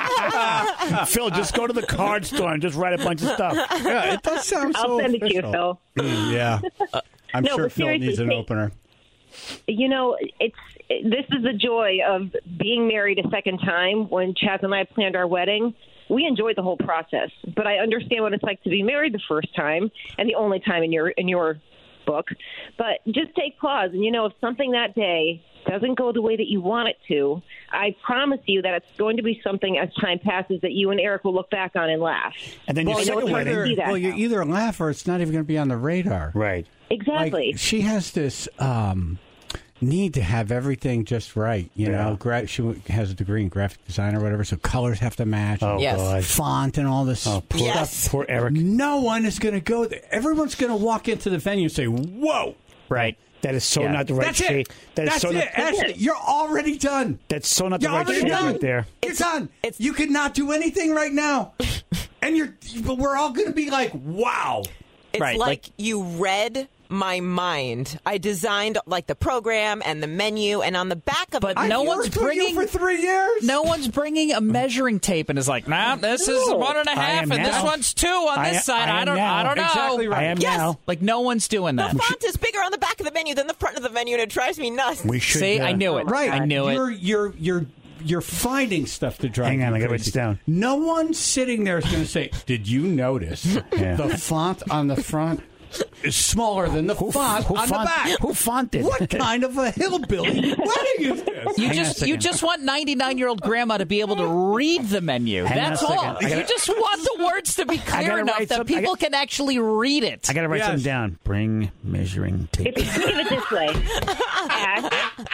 [SPEAKER 2] Phil, just go to the card store and just write a bunch of stuff.
[SPEAKER 1] Yeah, it does sound so
[SPEAKER 7] I'll send it to you,
[SPEAKER 1] official.
[SPEAKER 7] Phil.
[SPEAKER 1] Mm, yeah. I'm
[SPEAKER 7] No,
[SPEAKER 1] sure
[SPEAKER 7] but
[SPEAKER 1] Phil
[SPEAKER 7] seriously,
[SPEAKER 1] needs an
[SPEAKER 7] think-
[SPEAKER 1] opener.
[SPEAKER 7] You know, it's this is the joy of being married a second time. When Chaz and I planned our wedding, we enjoyed the whole process. But I understand what it's like to be married the first time and the only time in your in your book. But just take pause, and you know, if something that day doesn't go the way that you want it to, I promise you that it's going to be something as time passes that you and Eric will look back on and laugh.
[SPEAKER 2] And then your
[SPEAKER 1] Well,
[SPEAKER 2] second
[SPEAKER 1] you
[SPEAKER 2] wedding.
[SPEAKER 1] either,
[SPEAKER 7] see that
[SPEAKER 1] well, you
[SPEAKER 7] now.
[SPEAKER 1] either laugh or it's not even going to be on the radar.
[SPEAKER 2] Right.
[SPEAKER 7] Exactly.
[SPEAKER 1] Like, she has this um, need to have everything just right. You
[SPEAKER 2] Yeah.
[SPEAKER 1] know, Gra- she has a degree in graphic design or whatever, so colors have to match.
[SPEAKER 2] Oh,
[SPEAKER 3] Yes.
[SPEAKER 2] God.
[SPEAKER 1] Font and all this
[SPEAKER 2] Oh, poor,
[SPEAKER 3] Yes.
[SPEAKER 2] poor Eric.
[SPEAKER 1] No one is going to go there. Everyone's going to walk into the venue and say, "Whoa,
[SPEAKER 2] Right. That is so
[SPEAKER 5] Yeah.
[SPEAKER 2] not the right
[SPEAKER 1] that's
[SPEAKER 2] shade.
[SPEAKER 1] it.
[SPEAKER 2] That is
[SPEAKER 1] That's
[SPEAKER 2] so
[SPEAKER 1] it.
[SPEAKER 2] not,
[SPEAKER 1] Ashley, you're already done.
[SPEAKER 2] that's so not the
[SPEAKER 1] You're
[SPEAKER 2] right
[SPEAKER 1] already
[SPEAKER 2] shade
[SPEAKER 1] done.
[SPEAKER 2] right there.
[SPEAKER 1] You're done.
[SPEAKER 3] it's-
[SPEAKER 1] You cannot do anything right now, and you're. But we're all going to be like, "Wow."
[SPEAKER 3] It's
[SPEAKER 5] Right,
[SPEAKER 3] like,
[SPEAKER 5] like-
[SPEAKER 3] you read my mind. I designed like the program and the menu, and on the back of
[SPEAKER 5] But
[SPEAKER 3] it,
[SPEAKER 1] I've
[SPEAKER 5] no
[SPEAKER 1] worked
[SPEAKER 5] one's
[SPEAKER 1] with
[SPEAKER 5] bringing-
[SPEAKER 1] you for three years.
[SPEAKER 5] No one's bringing a measuring tape and is like, nah, this is
[SPEAKER 7] No.
[SPEAKER 5] one and a
[SPEAKER 2] I
[SPEAKER 5] half,
[SPEAKER 2] am
[SPEAKER 5] and this
[SPEAKER 2] now.
[SPEAKER 5] one's two on
[SPEAKER 2] I-
[SPEAKER 5] this side.
[SPEAKER 2] I
[SPEAKER 5] I,
[SPEAKER 2] am
[SPEAKER 5] don't,
[SPEAKER 2] now.
[SPEAKER 5] I don't know.
[SPEAKER 1] Exactly right.
[SPEAKER 2] I am
[SPEAKER 3] Yes.
[SPEAKER 2] now.
[SPEAKER 5] Like no one's doing that.
[SPEAKER 3] the font is bigger on the back of the menu than the front of the menu, and it drives me nuts.
[SPEAKER 2] We should.
[SPEAKER 5] See,
[SPEAKER 2] uh,
[SPEAKER 5] I knew it.
[SPEAKER 1] Right.
[SPEAKER 5] I knew
[SPEAKER 1] you're,
[SPEAKER 5] it.
[SPEAKER 1] You're you're you're finding stuff to drive
[SPEAKER 2] Hang on,
[SPEAKER 1] you
[SPEAKER 2] I gotta write
[SPEAKER 1] crazy.
[SPEAKER 2] this down.
[SPEAKER 1] No one sitting there is going to say, "Did you notice
[SPEAKER 2] Yeah.
[SPEAKER 1] the font on the front is smaller than the
[SPEAKER 2] Who,
[SPEAKER 1] font
[SPEAKER 2] who
[SPEAKER 1] on
[SPEAKER 2] font,
[SPEAKER 1] the back?"
[SPEAKER 2] Who fonted?
[SPEAKER 1] What kind of a hillbilly wedding is this?
[SPEAKER 5] You
[SPEAKER 2] Hang on a
[SPEAKER 5] just you
[SPEAKER 2] second.
[SPEAKER 5] just want ninety-nine year old grandma to be able to read the menu.
[SPEAKER 2] Hang on
[SPEAKER 5] That's
[SPEAKER 2] a second.
[SPEAKER 5] all.
[SPEAKER 2] I gotta-
[SPEAKER 5] You just want the words to be clear
[SPEAKER 2] gotta
[SPEAKER 5] enough
[SPEAKER 2] write
[SPEAKER 5] that
[SPEAKER 2] some- I
[SPEAKER 5] people
[SPEAKER 2] got-
[SPEAKER 5] can actually read it.
[SPEAKER 2] I got to write
[SPEAKER 1] Yes.
[SPEAKER 2] something down. Bring measuring tape.
[SPEAKER 7] If you think of it this way, Ash,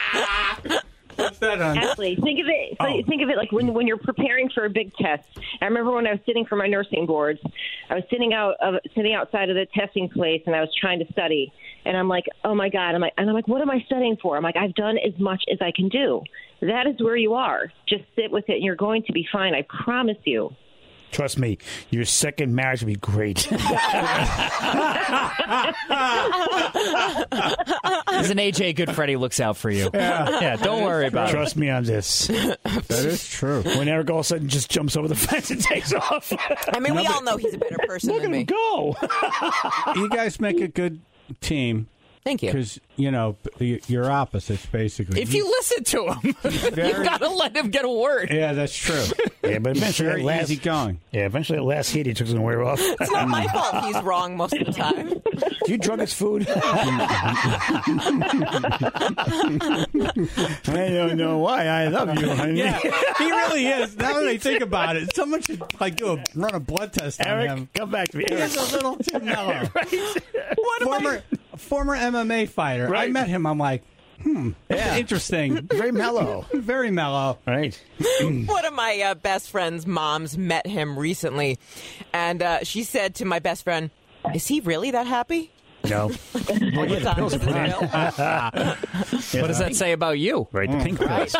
[SPEAKER 1] What's that on?
[SPEAKER 7] Ashley, think of it.
[SPEAKER 1] Oh.
[SPEAKER 7] Think of it like when when you're preparing for a big test. I remember when I was sitting for my nursing boards, I was sitting out of sitting outside of the testing place, and I was trying to study. And I'm like, oh my god! I'm like, and I'm like, what am I studying for? I'm like, I've done as much as I can do. That is where you are. Just sit with it, and you're going to be fine. I promise you.
[SPEAKER 2] Trust me, your second marriage will be great.
[SPEAKER 5] Isn't A J good? Freddie looks out for you. Yeah, yeah don't worry about it.
[SPEAKER 2] Trust me on this.
[SPEAKER 1] That is true.
[SPEAKER 2] When Eric all of a sudden just jumps over the fence and takes off.
[SPEAKER 3] I mean, we all know he's a better person
[SPEAKER 2] Look
[SPEAKER 3] than
[SPEAKER 2] at him
[SPEAKER 3] me.
[SPEAKER 2] go.
[SPEAKER 1] You guys make a good team
[SPEAKER 3] Thank you.
[SPEAKER 1] because you know y- you're opposites basically.
[SPEAKER 5] If you listen to him, you
[SPEAKER 1] Very-
[SPEAKER 5] got to let him get a word.
[SPEAKER 1] yeah, that's true.
[SPEAKER 2] Yeah, but eventually
[SPEAKER 1] Very
[SPEAKER 2] that last,
[SPEAKER 1] easy going.
[SPEAKER 2] yeah, eventually that last heat he took his wear off.
[SPEAKER 3] It's not my fault he's wrong most of the time.
[SPEAKER 2] Do you drug his food? I don't know why. I love you, honey.
[SPEAKER 1] Yeah, he really is. Now that I think about it, someone should like do a run a blood test on
[SPEAKER 2] Eric,
[SPEAKER 1] him.
[SPEAKER 2] come back to me.
[SPEAKER 1] He
[SPEAKER 2] Eric.
[SPEAKER 1] is a little too mellow.
[SPEAKER 2] What am I-
[SPEAKER 1] Former former M M A fighter. I
[SPEAKER 2] Right.
[SPEAKER 1] met him. I'm like, hmm,
[SPEAKER 2] Yeah.
[SPEAKER 1] interesting.
[SPEAKER 2] Very mellow.
[SPEAKER 1] Very mellow.
[SPEAKER 2] Right.
[SPEAKER 3] One of my uh, best friend's moms met him recently, and uh, she said to my best friend, "Is he really that happy?"
[SPEAKER 2] No.
[SPEAKER 3] All the time. Is it real?
[SPEAKER 5] What does that say about you?
[SPEAKER 2] Right, the pink pills.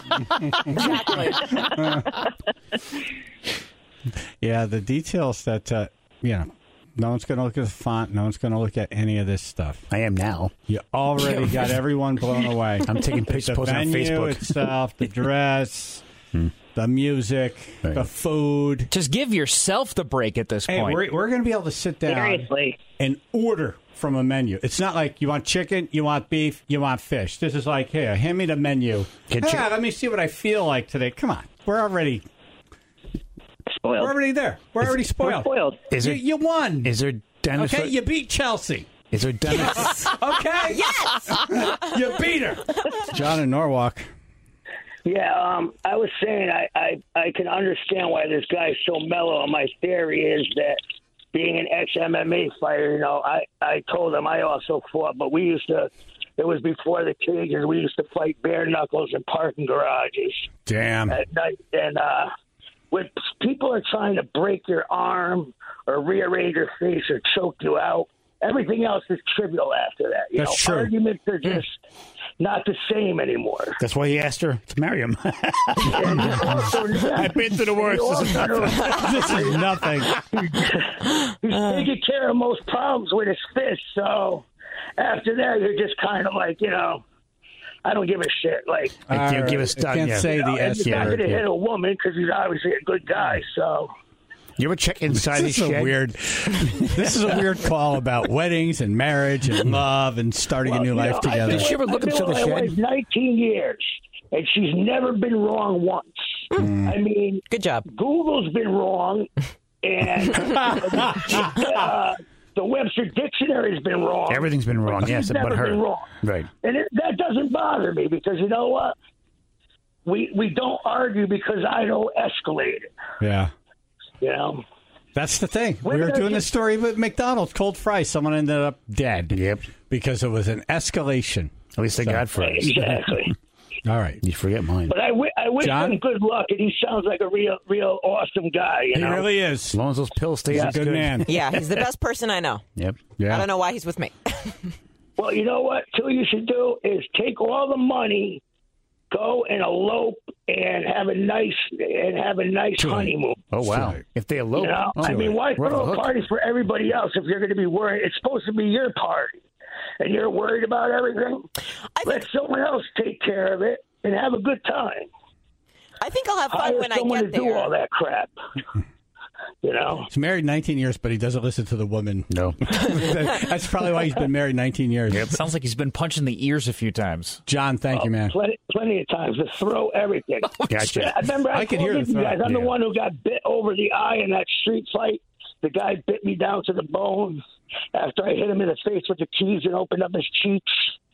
[SPEAKER 3] Exactly.
[SPEAKER 1] Yeah, the details that uh, you know. No one's going to look at the font. No one's going to look at any of this stuff.
[SPEAKER 2] I am now.
[SPEAKER 1] You already got everyone blown away.
[SPEAKER 2] I'm taking pictures,
[SPEAKER 1] The
[SPEAKER 2] posting on
[SPEAKER 1] venue
[SPEAKER 2] Facebook.
[SPEAKER 1] itself, the dress, the music,
[SPEAKER 2] Right.
[SPEAKER 1] the food.
[SPEAKER 5] Just give yourself the break at this
[SPEAKER 1] Hey,
[SPEAKER 5] point.
[SPEAKER 1] we're, we're going to be able to sit down
[SPEAKER 7] Seriously.
[SPEAKER 1] and order from a menu. It's not like you want chicken, you want beef, you want fish. This is like, here, hand me the menu.
[SPEAKER 2] Get
[SPEAKER 1] Hey,
[SPEAKER 2] chicken-
[SPEAKER 1] let me see what I feel like today. Come on. We're already
[SPEAKER 7] Spoiled.
[SPEAKER 1] we're already there. We're already
[SPEAKER 7] We're
[SPEAKER 1] spoiled.
[SPEAKER 7] spoiled.
[SPEAKER 2] Is
[SPEAKER 1] You,
[SPEAKER 2] there,
[SPEAKER 1] you won.
[SPEAKER 2] is there Dennis?
[SPEAKER 1] Okay, you beat Chelsea.
[SPEAKER 2] Is there Dennis?
[SPEAKER 1] Okay?
[SPEAKER 3] Yes.
[SPEAKER 1] You beat her. John in Norwalk.
[SPEAKER 4] Yeah, um, I was saying I, I, I can understand why this guy's so mellow. And my theory is that being an ex-M M A fighter, you know, I, I told him I also fought, but we used to, it was before the cages, we used to fight bare knuckles in parking garages
[SPEAKER 1] Damn.
[SPEAKER 4] at night. And uh, when people are trying to break your arm or rearrange your face or choke you out, everything else is trivial after that. You
[SPEAKER 1] That's
[SPEAKER 4] know,
[SPEAKER 1] true.
[SPEAKER 4] arguments are just not the same anymore.
[SPEAKER 2] That's why he asked her to marry him.
[SPEAKER 4] And also,
[SPEAKER 2] I've been through the worst. This is nothing.
[SPEAKER 1] This is nothing.
[SPEAKER 4] He's taking care of most problems with his fist. So after that, you're just kind of like, you know, I don't give a shit. Like,
[SPEAKER 2] I can't
[SPEAKER 1] All
[SPEAKER 2] give a
[SPEAKER 1] right.
[SPEAKER 2] stud,
[SPEAKER 1] I can't
[SPEAKER 2] yeah.
[SPEAKER 1] say
[SPEAKER 4] you know,
[SPEAKER 1] the
[SPEAKER 4] and
[SPEAKER 1] S
[SPEAKER 4] you're not
[SPEAKER 1] word.
[SPEAKER 4] going to hit a woman because he's obviously a good guy. So.
[SPEAKER 2] You ever check inside
[SPEAKER 1] This
[SPEAKER 2] his
[SPEAKER 1] is a
[SPEAKER 2] shed?
[SPEAKER 1] weird. This is a weird call about weddings and marriage and love and starting
[SPEAKER 4] Well,
[SPEAKER 1] a new
[SPEAKER 4] you
[SPEAKER 1] life
[SPEAKER 4] know,
[SPEAKER 1] together.
[SPEAKER 4] I've been
[SPEAKER 2] Did she ever
[SPEAKER 4] with-
[SPEAKER 2] look
[SPEAKER 4] I've
[SPEAKER 2] into
[SPEAKER 4] been
[SPEAKER 2] the
[SPEAKER 4] with my
[SPEAKER 2] shed?
[SPEAKER 4] wife nineteen years, and she's never been wrong once. I mean,
[SPEAKER 3] Good job.
[SPEAKER 4] Google's been wrong, and uh, the Webster Dictionary's been wrong.
[SPEAKER 2] Everything's been wrong.
[SPEAKER 4] But
[SPEAKER 2] Yes,
[SPEAKER 4] she's
[SPEAKER 2] but
[SPEAKER 4] never
[SPEAKER 2] her.
[SPEAKER 4] been wrong.
[SPEAKER 2] Right.
[SPEAKER 4] And it, that doesn't bother me because you know what? We we don't argue because I don't escalate it.
[SPEAKER 1] Yeah.
[SPEAKER 4] You know.
[SPEAKER 1] That's the thing. We
[SPEAKER 4] When
[SPEAKER 1] were
[SPEAKER 4] did I
[SPEAKER 1] doing
[SPEAKER 4] get-
[SPEAKER 1] this story with McDonald's, cold fries. Someone ended up dead.
[SPEAKER 2] Yep.
[SPEAKER 1] Because it was an escalation.
[SPEAKER 2] At least they got fries.
[SPEAKER 4] Exactly.
[SPEAKER 1] All right.
[SPEAKER 2] You forget mine.
[SPEAKER 4] But I, w- I wish
[SPEAKER 1] John?
[SPEAKER 4] him good luck, and he sounds like a real, real awesome guy. You
[SPEAKER 1] He
[SPEAKER 4] know?
[SPEAKER 1] really is.
[SPEAKER 2] As long as those pills stay
[SPEAKER 1] He's
[SPEAKER 2] out,
[SPEAKER 1] a
[SPEAKER 2] it's
[SPEAKER 1] good man.
[SPEAKER 3] Yeah, he's the best person I know.
[SPEAKER 2] Yep.
[SPEAKER 1] Yeah.
[SPEAKER 3] I don't know why he's with me.
[SPEAKER 4] Well, you know what? Two you should do is take all the money, go and elope, and have a nice and have a nice honeymoon.
[SPEAKER 2] Oh, wow.
[SPEAKER 1] Right.
[SPEAKER 2] If they elope.
[SPEAKER 4] You know,
[SPEAKER 2] oh,
[SPEAKER 4] I mean, why
[SPEAKER 2] we're off the
[SPEAKER 4] throw a
[SPEAKER 2] hook.
[SPEAKER 4] party for everybody else if you're going to be worried? It's supposed to be your party, and you're worried about everything.
[SPEAKER 3] I think,
[SPEAKER 4] Let someone else take care of it and have a good time.
[SPEAKER 3] I think I'll have fun
[SPEAKER 4] Hire
[SPEAKER 3] when I
[SPEAKER 4] someone
[SPEAKER 3] get
[SPEAKER 4] to do
[SPEAKER 3] there.
[SPEAKER 4] all that crap. You know.
[SPEAKER 1] He's married nineteen years, but he doesn't listen to the woman.
[SPEAKER 2] No.
[SPEAKER 1] That's probably why he's been married nineteen years.
[SPEAKER 5] Sounds like he's been punched in the ears a few times.
[SPEAKER 1] John, thank you, man.
[SPEAKER 4] Plenty, plenty of times to throw everything.
[SPEAKER 2] Gotcha.
[SPEAKER 4] I remember I,
[SPEAKER 1] I could
[SPEAKER 4] told
[SPEAKER 1] hear the
[SPEAKER 4] you
[SPEAKER 1] throw.
[SPEAKER 4] guys, I'm
[SPEAKER 2] Yeah.
[SPEAKER 4] the one who got bit over the eye in that street fight. The guy bit me down to the bone after I hit him in the face with the keys and opened up his cheeks.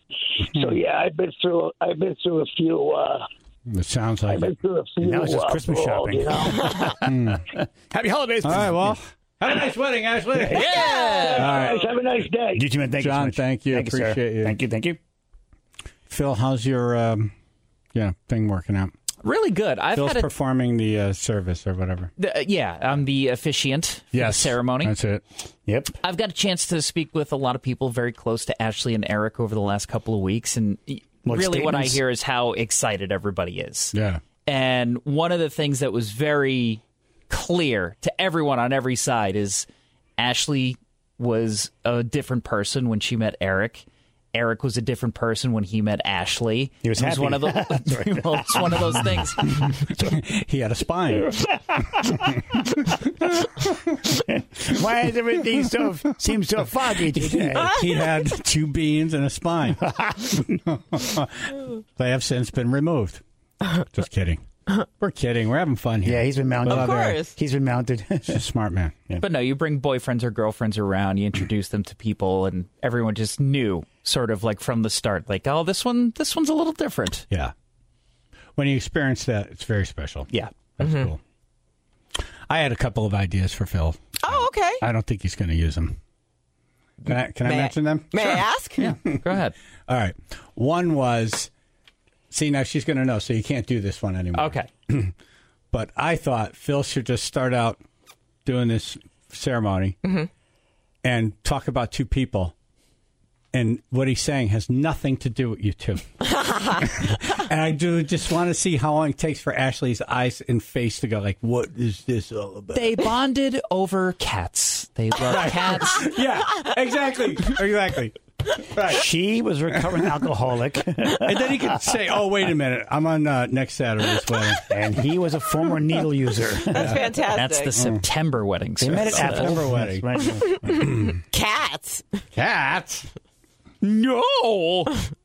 [SPEAKER 4] So yeah, I've been through. I've been through a few. Uh,
[SPEAKER 1] It sounds like
[SPEAKER 4] I've been
[SPEAKER 1] it.
[SPEAKER 4] through a few.
[SPEAKER 2] Now it's just
[SPEAKER 4] uh,
[SPEAKER 2] Christmas
[SPEAKER 4] brawls,
[SPEAKER 2] shopping.
[SPEAKER 4] You know?
[SPEAKER 2] Happy holidays.
[SPEAKER 1] All right, well, have a nice wedding, Ashley.
[SPEAKER 5] Yeah.
[SPEAKER 4] Guys, have a nice day.
[SPEAKER 2] You too, man. Thank you so
[SPEAKER 1] John,
[SPEAKER 2] much.
[SPEAKER 1] thank you.
[SPEAKER 2] Thank sir.
[SPEAKER 1] Appreciate you.
[SPEAKER 2] Thank you. Thank you.
[SPEAKER 1] Phil, how's your um, yeah thing working out?
[SPEAKER 5] Really good. I've
[SPEAKER 1] Phil's
[SPEAKER 5] had a,
[SPEAKER 1] performing the uh, service or whatever.
[SPEAKER 5] the, uh, yeah, I'm the officiant for the ceremony.
[SPEAKER 1] That's it.
[SPEAKER 2] Yep.
[SPEAKER 5] I've got a chance to speak with a lot of people very close to Ashley and Eric over the last couple of weeks, and
[SPEAKER 2] What
[SPEAKER 5] really what I
[SPEAKER 2] statements?
[SPEAKER 5] hear is how excited everybody is.
[SPEAKER 1] Yeah.
[SPEAKER 5] And one of the things that was very clear to everyone on every side is Ashley was a different person when she met Eric. Eric was a different person when he met Ashley.
[SPEAKER 2] He was
[SPEAKER 5] it
[SPEAKER 2] happy.
[SPEAKER 5] one of the, well, it's one of those things.
[SPEAKER 1] He had a spine.
[SPEAKER 2] Why is everything so seems so foggy today?
[SPEAKER 1] He had two beans and a spine. They have since been removed. Just kidding. We're kidding. We're having fun here.
[SPEAKER 2] Yeah, he's been mounted.
[SPEAKER 3] Of course.
[SPEAKER 2] He's been mounted.
[SPEAKER 1] He's a smart man.
[SPEAKER 5] But no, you bring boyfriends or girlfriends around, you introduce them to people, and everyone just knew, sort of like from the start, like, oh, this one, this one's a little different.
[SPEAKER 1] Yeah. When you experience that, it's very special.
[SPEAKER 5] Yeah.
[SPEAKER 1] That's cool. I had a couple of ideas for Phil.
[SPEAKER 3] Oh, okay.
[SPEAKER 1] I don't think he's going to use them. Can I, can I
[SPEAKER 3] May I-
[SPEAKER 1] mention them?
[SPEAKER 3] May I ask?
[SPEAKER 5] Yeah. Go ahead.
[SPEAKER 1] All right. One was, see, now she's going to know, so you can't do this one anymore.
[SPEAKER 5] Okay.
[SPEAKER 1] But I thought Phil should just start out doing this ceremony and talk about two people. And what he's saying has nothing to do with you two. And I do just want to see how long it takes for Ashley's eyes and face to go like, what is this all about?
[SPEAKER 5] They bonded over cats. They love cats.
[SPEAKER 1] Yeah, exactly. Exactly. Right.
[SPEAKER 2] She was a recovering alcoholic,
[SPEAKER 1] And then he could say, oh, wait a minute. I'm on uh, next Saturday's wedding.
[SPEAKER 2] and he was a former needle user.
[SPEAKER 3] That's fantastic.
[SPEAKER 5] That's the September wedding.
[SPEAKER 2] They met at Apple.
[SPEAKER 1] September wedding.
[SPEAKER 2] Right.
[SPEAKER 3] Cats.
[SPEAKER 1] Cats.
[SPEAKER 5] No.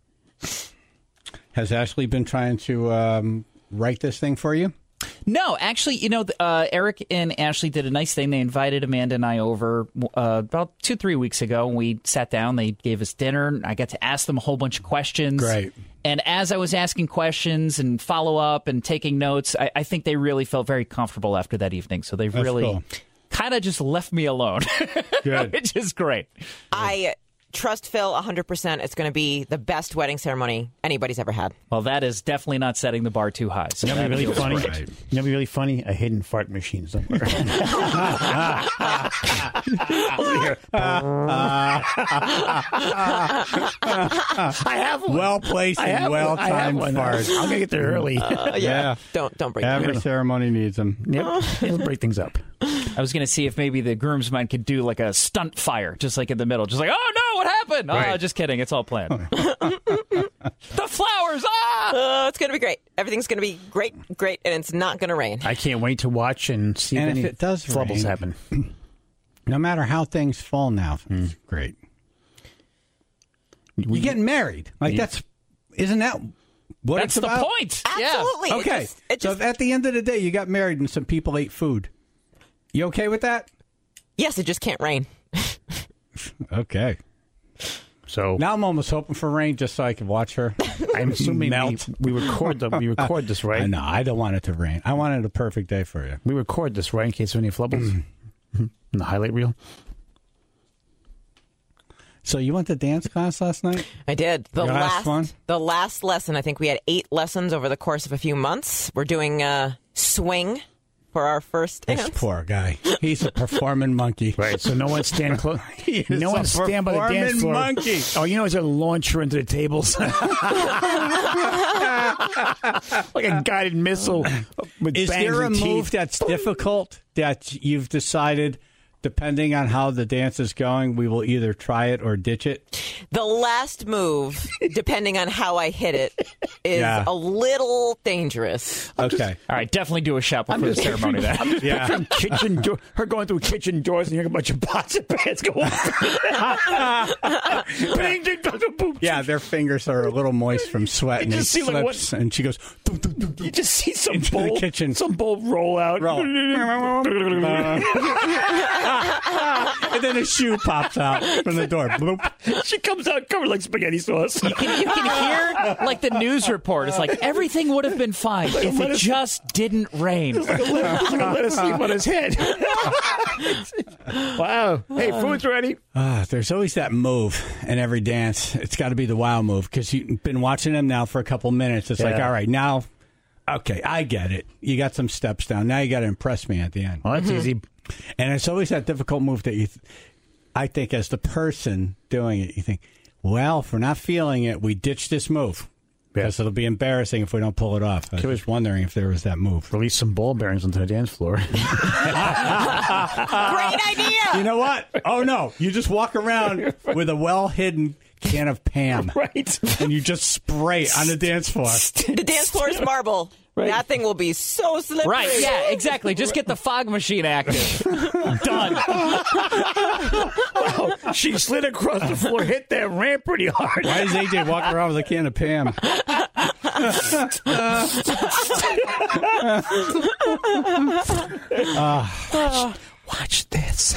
[SPEAKER 1] Has Ashley been trying to um, write this thing for you?
[SPEAKER 5] No, actually, you know, uh, Eric and Ashley did a nice thing. They invited Amanda and I over uh, about two, three weeks ago. And we sat down. They gave us dinner. I got to ask them a whole bunch of questions.
[SPEAKER 1] Great.
[SPEAKER 5] And as I was asking questions and follow up and taking notes, I, I think they really felt very comfortable after that evening. So they've
[SPEAKER 1] That's
[SPEAKER 5] really
[SPEAKER 1] cool.
[SPEAKER 5] kind of just left me alone,
[SPEAKER 1] Good.
[SPEAKER 5] which is great.
[SPEAKER 3] I trust Phil one hundred percent. It's going to be the best wedding ceremony anybody's ever had.
[SPEAKER 5] Well, that is definitely not setting the bar too high. So
[SPEAKER 2] You know
[SPEAKER 5] that
[SPEAKER 2] what'd be really
[SPEAKER 5] feels
[SPEAKER 2] funny?
[SPEAKER 5] right.
[SPEAKER 2] You know what'd be really funny? A hidden fart machine somewhere. I have one.
[SPEAKER 1] Well placed
[SPEAKER 2] I
[SPEAKER 1] and
[SPEAKER 2] have
[SPEAKER 1] well
[SPEAKER 2] one. I have
[SPEAKER 1] timed
[SPEAKER 2] one.
[SPEAKER 1] farts.
[SPEAKER 2] I'm gonna get there early.
[SPEAKER 3] Uh, yeah.
[SPEAKER 1] Yeah.
[SPEAKER 3] Don't don't bring
[SPEAKER 1] Every
[SPEAKER 3] that.
[SPEAKER 1] ceremony needs them.
[SPEAKER 2] Yep, it'll break things up.
[SPEAKER 5] I was going to see if maybe the groomsmen could do like a stunt fire, just like in the middle. Just like, oh, no, what happened? Oh,
[SPEAKER 2] Right.
[SPEAKER 5] just kidding. It's all planned. The flowers, ah!
[SPEAKER 3] Oh, it's going to be great. Everything's going to be great, great, and it's not going to rain.
[SPEAKER 2] I can't wait to watch and see
[SPEAKER 1] And
[SPEAKER 2] if
[SPEAKER 1] if
[SPEAKER 2] any
[SPEAKER 1] it does
[SPEAKER 2] flubbles
[SPEAKER 1] rain-
[SPEAKER 2] happen.
[SPEAKER 1] No matter how things fall now, it's great. You're getting married. Like,
[SPEAKER 2] Yeah.
[SPEAKER 1] that's, isn't that what
[SPEAKER 5] That's
[SPEAKER 1] it's
[SPEAKER 5] the
[SPEAKER 1] about?
[SPEAKER 5] point.
[SPEAKER 3] Absolutely. It
[SPEAKER 1] Okay.
[SPEAKER 3] just- it
[SPEAKER 1] so
[SPEAKER 3] just-
[SPEAKER 1] at the end of the day, you got married and some people ate food. You okay with that?
[SPEAKER 3] yes, it just can't rain.
[SPEAKER 1] Okay.
[SPEAKER 2] So
[SPEAKER 1] Now I'm almost hoping for rain just so I can watch her.
[SPEAKER 2] I'm assuming we,
[SPEAKER 1] melt.
[SPEAKER 2] we record the we record this right.
[SPEAKER 1] I know. I don't want it to rain. I wanted a perfect day for you.
[SPEAKER 2] We record this right in case of any flubbles in the highlight reel.
[SPEAKER 1] So you went to dance class last night?
[SPEAKER 3] I did. The
[SPEAKER 1] Your last one?
[SPEAKER 3] the last lesson, I think we had eight lessons over the course of a few months. We're doing uh, swing for our first
[SPEAKER 1] This
[SPEAKER 3] dance.
[SPEAKER 1] poor guy. He's a performing monkey.
[SPEAKER 2] Right. So no one stand close.
[SPEAKER 1] He is
[SPEAKER 2] No
[SPEAKER 1] a
[SPEAKER 2] one stand by the dance
[SPEAKER 1] performing
[SPEAKER 2] floor.
[SPEAKER 1] monkey.
[SPEAKER 2] Oh, you know, it's a launcher into the tables, like a guided missile. With
[SPEAKER 1] Is
[SPEAKER 2] bangs
[SPEAKER 1] there a
[SPEAKER 2] and
[SPEAKER 1] move
[SPEAKER 2] teeth.
[SPEAKER 1] that's difficult that you've decided, depending on how the dance is going, we will either try it or ditch it?
[SPEAKER 3] The last move, depending on how I hit it, is
[SPEAKER 1] Yeah.
[SPEAKER 3] a little dangerous.
[SPEAKER 1] Okay.
[SPEAKER 5] All right, definitely do a shout before the ceremony then.
[SPEAKER 2] I'm just
[SPEAKER 1] Yeah.
[SPEAKER 2] picturing kitchen door, her going through kitchen doors and hearing a bunch of pots and pans go off. Bing, ding, dong, dong, boom.
[SPEAKER 1] Yeah, their fingers are a little moist from sweat, and
[SPEAKER 2] You
[SPEAKER 1] he
[SPEAKER 2] just see, like, what-
[SPEAKER 1] slips, and she goes, "Dum, dum, dum, dum."
[SPEAKER 2] You just see some
[SPEAKER 1] Into the
[SPEAKER 2] bowl,
[SPEAKER 1] kitchen.
[SPEAKER 2] some bowl roll out.
[SPEAKER 1] Roll. and then a shoe pops out from the door. Bloop.
[SPEAKER 2] She comes out covered like spaghetti sauce.
[SPEAKER 5] You can, you can hear like the news report. It's like everything would have been fine if it just didn't rain.
[SPEAKER 2] Let us sleep on his head. Wow. Hey, food's ready.
[SPEAKER 1] Ah, there's always that move in every dance. It's got to be the wow move because you've been watching them now for a couple minutes. It's like,
[SPEAKER 2] Yeah.
[SPEAKER 1] all right, now, okay, I get it. You got some steps down. Now you got to impress me at the end.
[SPEAKER 2] Well, that's easy.
[SPEAKER 1] And it's always that difficult move that you, th- I think, as the person doing it, you think, well, if we're not feeling it, we ditch this move because it'll be embarrassing if we don't pull it off. I was
[SPEAKER 2] Curious-
[SPEAKER 1] just wondering if there was that move.
[SPEAKER 2] Release some ball bearings onto the dance floor.
[SPEAKER 3] Great idea.
[SPEAKER 1] You know what? Oh, no. You just walk around with a well-hidden can of Pam.
[SPEAKER 2] Right.
[SPEAKER 1] And you just spray it on the dance floor.
[SPEAKER 3] The dance floor is marble.
[SPEAKER 2] Right.
[SPEAKER 3] That thing will be so slippery.
[SPEAKER 5] Right, yeah, exactly. Just get the fog machine active. Done.
[SPEAKER 2] Wow. She slid across the floor, hit that ramp pretty hard.
[SPEAKER 1] Why is A J walking around with a can of Pam? uh,
[SPEAKER 2] Watch this.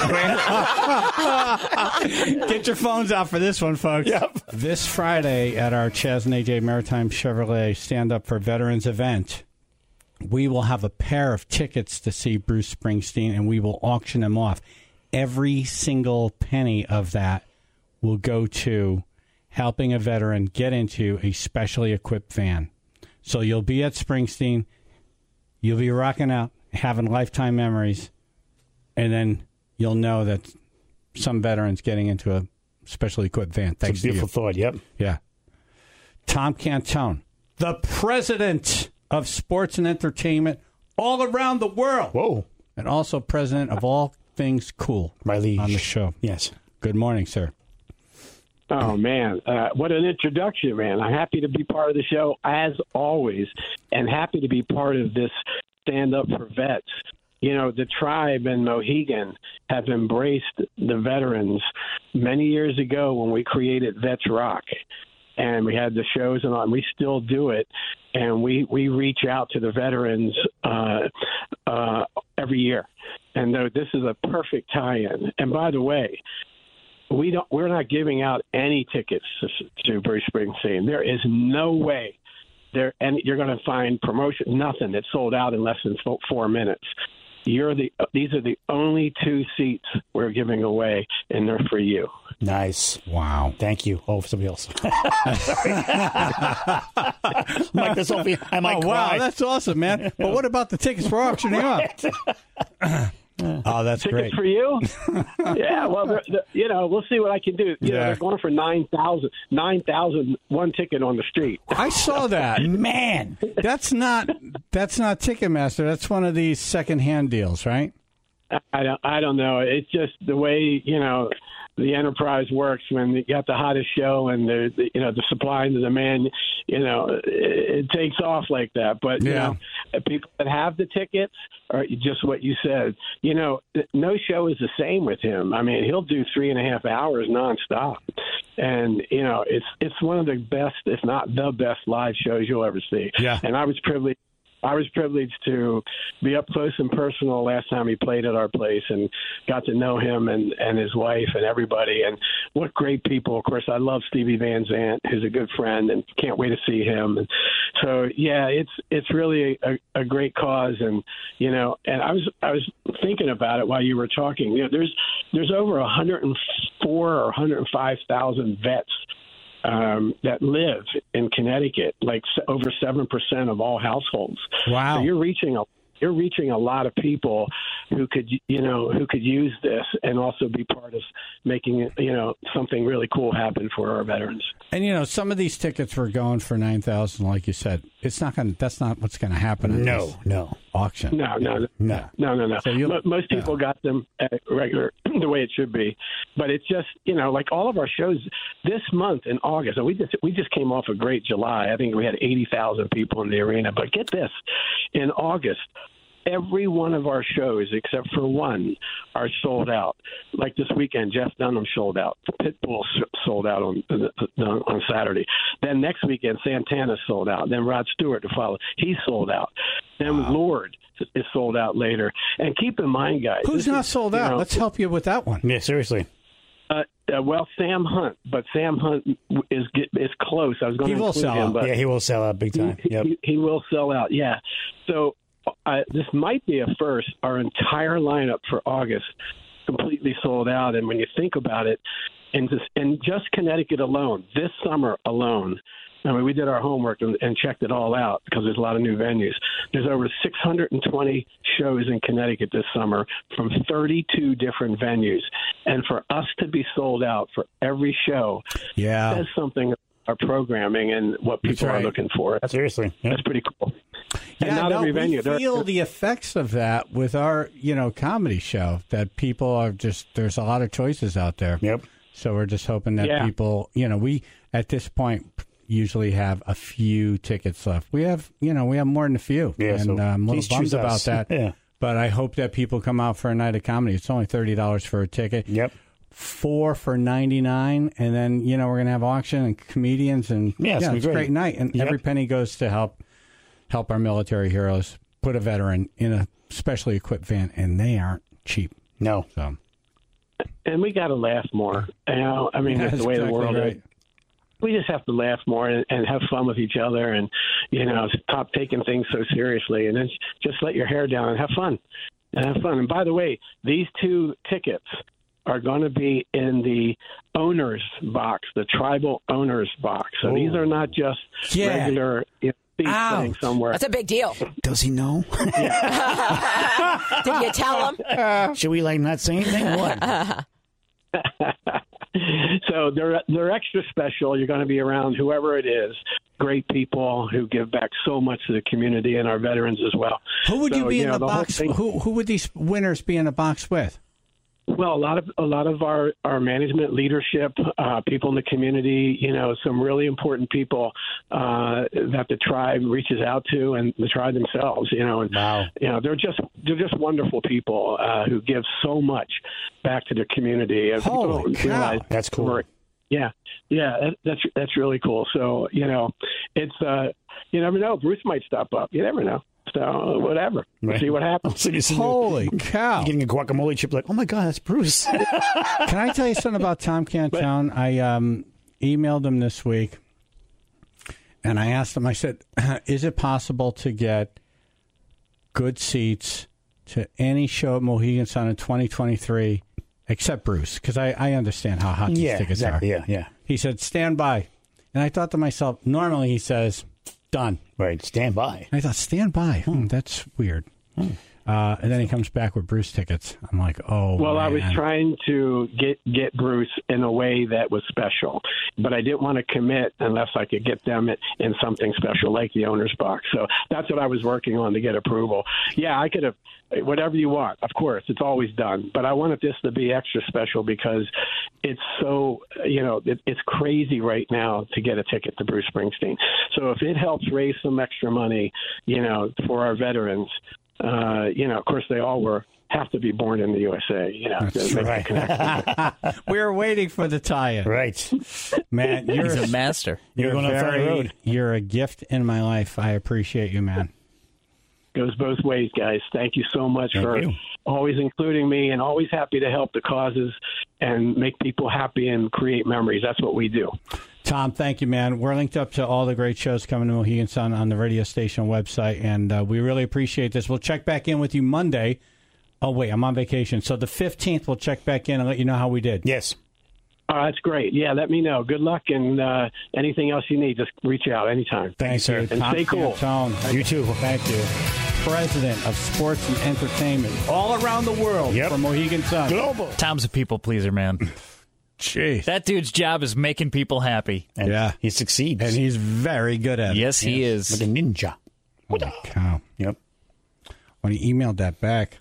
[SPEAKER 1] Get your phones out for this one, folks.
[SPEAKER 2] Yep.
[SPEAKER 1] This Friday at our Chaz and A J Maritime Chevrolet Stand Up for Veterans event, we will have a pair of tickets to see Bruce Springsteen, and we will auction them off. Every single penny of that will go to helping a veteran get into a specially equipped van. So you'll be at Springsteen, you'll be rocking out, having lifetime memories, and then you'll know that some veteran's getting into a specially equipped van. Thanks
[SPEAKER 2] It's a beautiful
[SPEAKER 1] to you.
[SPEAKER 2] thought, yep.
[SPEAKER 1] Yeah. Tom Cantone, the president of sports and entertainment all around the world.
[SPEAKER 2] Whoa.
[SPEAKER 1] And also president of all things cool
[SPEAKER 2] My liege.
[SPEAKER 1] on the show.
[SPEAKER 2] Yes.
[SPEAKER 1] Good morning, sir.
[SPEAKER 8] Oh, man. Uh, what an introduction, man. I'm happy to be part of the show, as always, and happy to be part of this Stand Up for Vets. You know, the tribe and Mohegan have embraced the veterans many years ago when we created Vets Rock. And we had the shows and on. We still do it. And we, we reach out to the veterans uh, uh, every year. And though this is a perfect tie-in. And by the way, we don't, we're not giving out any tickets to, to Bruce Springsteen. There is no way there, and you're going to find promotion, nothing. It's sold out in less than four, four minutes. You're the, these are the only two seats we're giving away, and they're for you.
[SPEAKER 2] Nice.
[SPEAKER 1] Wow.
[SPEAKER 2] Thank you. Oh, somebody else. Mike, this will be, I might
[SPEAKER 1] Oh,
[SPEAKER 2] cry.
[SPEAKER 1] wow, that's awesome, man. But what about the tickets we're auctioning off? Oh, that's
[SPEAKER 8] Tickets
[SPEAKER 1] great.
[SPEAKER 8] for you? Yeah, well, they're, they're, you know, we'll see what I can do. You know,
[SPEAKER 1] Yeah.
[SPEAKER 8] they're going for nine thousand, nine thousand one ticket on the street.
[SPEAKER 1] I saw that.
[SPEAKER 2] Man.
[SPEAKER 1] That's not that's not Ticketmaster. That's one of these secondhand deals, right?
[SPEAKER 8] I don't, I don't know. It's just the way, you know, the enterprise works when you got the hottest show and the, the you know the supply and the demand, you know, it, it takes off like that. But you
[SPEAKER 1] Yeah.
[SPEAKER 8] know, people that have the tickets are just what you said. You know, no show is the same with him. I mean, he'll do three and a half hours nonstop, and you know, it's it's one of the best, if not the best, live shows you'll ever see.
[SPEAKER 1] Yeah.
[SPEAKER 8] And I was privileged. I was privileged to be up close and personal last time he played at our place and got to know him and, and his wife and everybody. And what great people. Of course, I love Stevie Van Zandt, who's a good friend, and can't wait to see him. And so, yeah, it's it's really a, a great cause. And, you know, and I was I was thinking about it while you were talking. You know, there's there's over one hundred four or one hundred five thousand vets Um, that live in Connecticut, like s- over seven percent of all households.
[SPEAKER 1] Wow.
[SPEAKER 8] So you're reaching a you're reaching a lot of people who could you know who could use this and also be part of making it, you know something really cool happen for our veterans.
[SPEAKER 1] And you know, some of these tickets were going for nine thousand, like you said. It's not going. That's not what's going to happen. At
[SPEAKER 2] No,
[SPEAKER 1] this
[SPEAKER 2] no.
[SPEAKER 1] auction.
[SPEAKER 8] No, no, no,
[SPEAKER 2] No.
[SPEAKER 8] no, no, no.
[SPEAKER 1] So you'll-
[SPEAKER 8] Mo- Most people got them at regular, the way it should be. But it's just, you know, like all of our shows this month in August, and we just we just came off a great July. I think we had eighty thousand people in the arena. But get this, in August, every one of our shows except for one are sold out. Like this weekend, Jeff Dunham sold out. Pitbull s- sold out on on Saturday. Then next weekend, Santana sold out. Then Rod Stewart to follow. He sold out. Then Lord is sold out later. And keep in mind, guys,
[SPEAKER 1] Who's
[SPEAKER 8] this
[SPEAKER 1] not
[SPEAKER 8] is,
[SPEAKER 1] sold
[SPEAKER 8] you
[SPEAKER 1] out?
[SPEAKER 8] know,
[SPEAKER 1] Let's help you with that one.
[SPEAKER 2] Yeah, seriously.
[SPEAKER 8] Uh, uh, well, Sam Hunt, but Sam Hunt is get, is close. I was going
[SPEAKER 1] He
[SPEAKER 8] to
[SPEAKER 1] will
[SPEAKER 8] include
[SPEAKER 1] sell
[SPEAKER 8] him,
[SPEAKER 1] out.
[SPEAKER 8] but
[SPEAKER 2] Yeah, he will sell out big time.
[SPEAKER 8] he,
[SPEAKER 2] Yep.
[SPEAKER 8] he, he will sell out. Yeah. So uh, this might be a first. Our entire lineup for August completely sold out. And when you think about it, and just and just Connecticut alone, this summer alone. I mean, we did our homework and, and checked it all out because there's a lot of new venues. There's over six hundred twenty shows in Connecticut this summer from thirty-two different venues. And for us to be sold out for every show
[SPEAKER 1] Yeah.
[SPEAKER 8] says something about our programming and what
[SPEAKER 1] That's
[SPEAKER 8] people
[SPEAKER 1] right.
[SPEAKER 8] are looking for. That's,
[SPEAKER 2] Seriously. Yep.
[SPEAKER 8] that's pretty cool. And
[SPEAKER 1] Yeah,
[SPEAKER 8] not
[SPEAKER 1] no,
[SPEAKER 8] every
[SPEAKER 1] we
[SPEAKER 8] venue. There-
[SPEAKER 1] feel the effects of that with our, you know, comedy show. That people are just there's a lot of choices out there.
[SPEAKER 2] Yep.
[SPEAKER 1] So we're just hoping that
[SPEAKER 8] Yeah.
[SPEAKER 1] people, you know, we at this point usually have a few tickets left. We have, you know, we have more than a few,
[SPEAKER 2] Yeah,
[SPEAKER 1] and
[SPEAKER 2] so
[SPEAKER 1] uh, I'm a
[SPEAKER 2] please
[SPEAKER 1] little bummed
[SPEAKER 2] choose
[SPEAKER 1] about
[SPEAKER 2] us.
[SPEAKER 1] that.
[SPEAKER 2] Yeah.
[SPEAKER 1] But I hope that people come out for a night of comedy. It's only thirty dollars for a ticket.
[SPEAKER 2] Yep.
[SPEAKER 1] Four for ninety nine, and then you know we're gonna have auction and comedians and
[SPEAKER 2] Yeah, it's gonna be
[SPEAKER 1] it's a
[SPEAKER 2] great.
[SPEAKER 1] great night, and
[SPEAKER 2] Yep.
[SPEAKER 1] every penny goes to help help our military heroes. Put a veteran in a specially equipped van, and they aren't cheap.
[SPEAKER 2] No.
[SPEAKER 1] So
[SPEAKER 8] and we got to laugh more. You know, I mean, that's
[SPEAKER 1] That's
[SPEAKER 8] the way
[SPEAKER 1] exactly
[SPEAKER 8] the world
[SPEAKER 1] right.
[SPEAKER 8] is. We just have to laugh more and, and have fun with each other, and you know, stop taking things so seriously, and then just let your hair down and have fun, and have fun. And by the way, these two tickets are going to be in the owners box, the tribal owners box. So these are not just
[SPEAKER 1] Yeah.
[SPEAKER 8] regular you know, seats
[SPEAKER 1] Ouch.
[SPEAKER 8] sitting somewhere.
[SPEAKER 3] That's a big deal.
[SPEAKER 2] Does he know?
[SPEAKER 3] Did you tell him?
[SPEAKER 2] Should we like not say anything? What?
[SPEAKER 8] So they're they're extra special. You're going to be around whoever it is. Great people who give back so much to the community and our veterans as well.
[SPEAKER 1] who would you
[SPEAKER 8] So,
[SPEAKER 1] be in
[SPEAKER 8] know,
[SPEAKER 1] the
[SPEAKER 8] whole
[SPEAKER 1] box?
[SPEAKER 8] thing-
[SPEAKER 1] Who who would these winners be in a box with?
[SPEAKER 8] Well, a lot of a lot of our, our management leadership, uh, people in the community, you know, some really important people uh, that the tribe reaches out to, and the tribe themselves, you know, and
[SPEAKER 2] Wow.
[SPEAKER 8] you know, they're just they're just wonderful people uh, who give so much back to the community. And people
[SPEAKER 1] Holy
[SPEAKER 8] don't
[SPEAKER 1] cow.
[SPEAKER 8] realize
[SPEAKER 2] That's cool.
[SPEAKER 8] we're- Yeah, yeah, that, that's that's really cool. So you know, it's uh, you never know. Bruce might stop up. You never know. So whatever. We'll
[SPEAKER 2] Right.
[SPEAKER 8] see what happens.
[SPEAKER 2] So you're sitting there
[SPEAKER 1] Holy cow!
[SPEAKER 2] getting a guacamole chip, like, oh my god, that's Bruce.
[SPEAKER 1] Can I tell you something about Tom Cantone? I um, emailed him this week, and I asked him. I said, "Is it possible to get good seats to any show at Mohegan Sun in twenty twenty-three except Bruce, because I, I understand how hot these
[SPEAKER 2] Yeah,
[SPEAKER 1] tickets
[SPEAKER 2] exactly.
[SPEAKER 1] are.
[SPEAKER 2] Yeah, yeah.
[SPEAKER 1] He said, stand by. And I thought to myself, normally he says, done.
[SPEAKER 2] Right, stand by.
[SPEAKER 1] And I thought, stand by. Hmm, that's weird. Hmm. Uh, and then he comes back with Bruce tickets. I'm like, oh,
[SPEAKER 8] Well,
[SPEAKER 1] man.
[SPEAKER 8] I was trying to get get Bruce in a way that was special, but I didn't want to commit unless I could get them in something special like the owner's box. So that's what I was working on to get approval. Yeah, I could have whatever you want. Of course, it's always done, but I wanted this to be extra special because it's so you know it, it's crazy right now to get a ticket to Bruce Springsteen. So if it helps raise some extra money, you know, for our veterans. Uh, you know, of course, they all were have to be born in the U S A. You know,
[SPEAKER 1] That's
[SPEAKER 8] to make
[SPEAKER 1] right.
[SPEAKER 8] the connection.
[SPEAKER 1] We were waiting for the tie-in.
[SPEAKER 2] Right.
[SPEAKER 1] Man, you're
[SPEAKER 5] He's a master.
[SPEAKER 1] You're,
[SPEAKER 2] You're going down the
[SPEAKER 1] very,
[SPEAKER 2] road.
[SPEAKER 1] You're a gift in my life. I appreciate you, man.
[SPEAKER 8] Goes both ways, guys. Thank you so much
[SPEAKER 2] Thank
[SPEAKER 8] for
[SPEAKER 2] you.
[SPEAKER 8] always including me and always happy to help the causes and make people happy and create memories. That's what we do.
[SPEAKER 1] Tom, thank you, man. We're linked up to all the great shows coming to Mohegan Sun on the radio station website, and uh, we really appreciate this. We'll check back in with you Monday. Oh, wait, I'm on vacation. So the fifteenth, we'll check back in and let you know how we did.
[SPEAKER 2] Yes.
[SPEAKER 8] Oh, that's great. Yeah, let me know. Good luck, and uh, anything else you need, just reach out anytime.
[SPEAKER 1] Thanks, sir.
[SPEAKER 8] And
[SPEAKER 1] Tom
[SPEAKER 8] stay cool.
[SPEAKER 1] Fantone.
[SPEAKER 2] You too.
[SPEAKER 1] Thank you. President of Sports and Entertainment all around the world
[SPEAKER 2] Yep.
[SPEAKER 1] for Mohegan Sun.
[SPEAKER 2] Global.
[SPEAKER 5] Tom's a people pleaser, man.
[SPEAKER 1] Jeez.
[SPEAKER 5] That dude's job is making people happy.
[SPEAKER 2] And
[SPEAKER 1] Yeah.
[SPEAKER 2] he succeeds.
[SPEAKER 1] And he's very good at it.
[SPEAKER 5] Yes, he is.
[SPEAKER 2] Like a ninja.
[SPEAKER 1] Holy cow.
[SPEAKER 2] Yep.
[SPEAKER 1] When he emailed that back,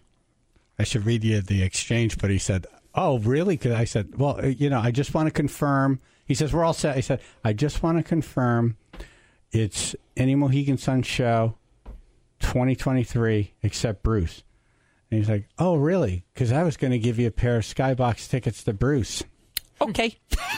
[SPEAKER 1] I should read you the exchange, but he said, oh, really? Because I said, well, you know, I just want to confirm. He says, we're all set. He said, I just want to confirm it's Any Mohegan Sun show twenty twenty-three except Bruce. And he's like, oh, really? Because I was going to give you a pair of Skybox tickets to Bruce.
[SPEAKER 5] Okay.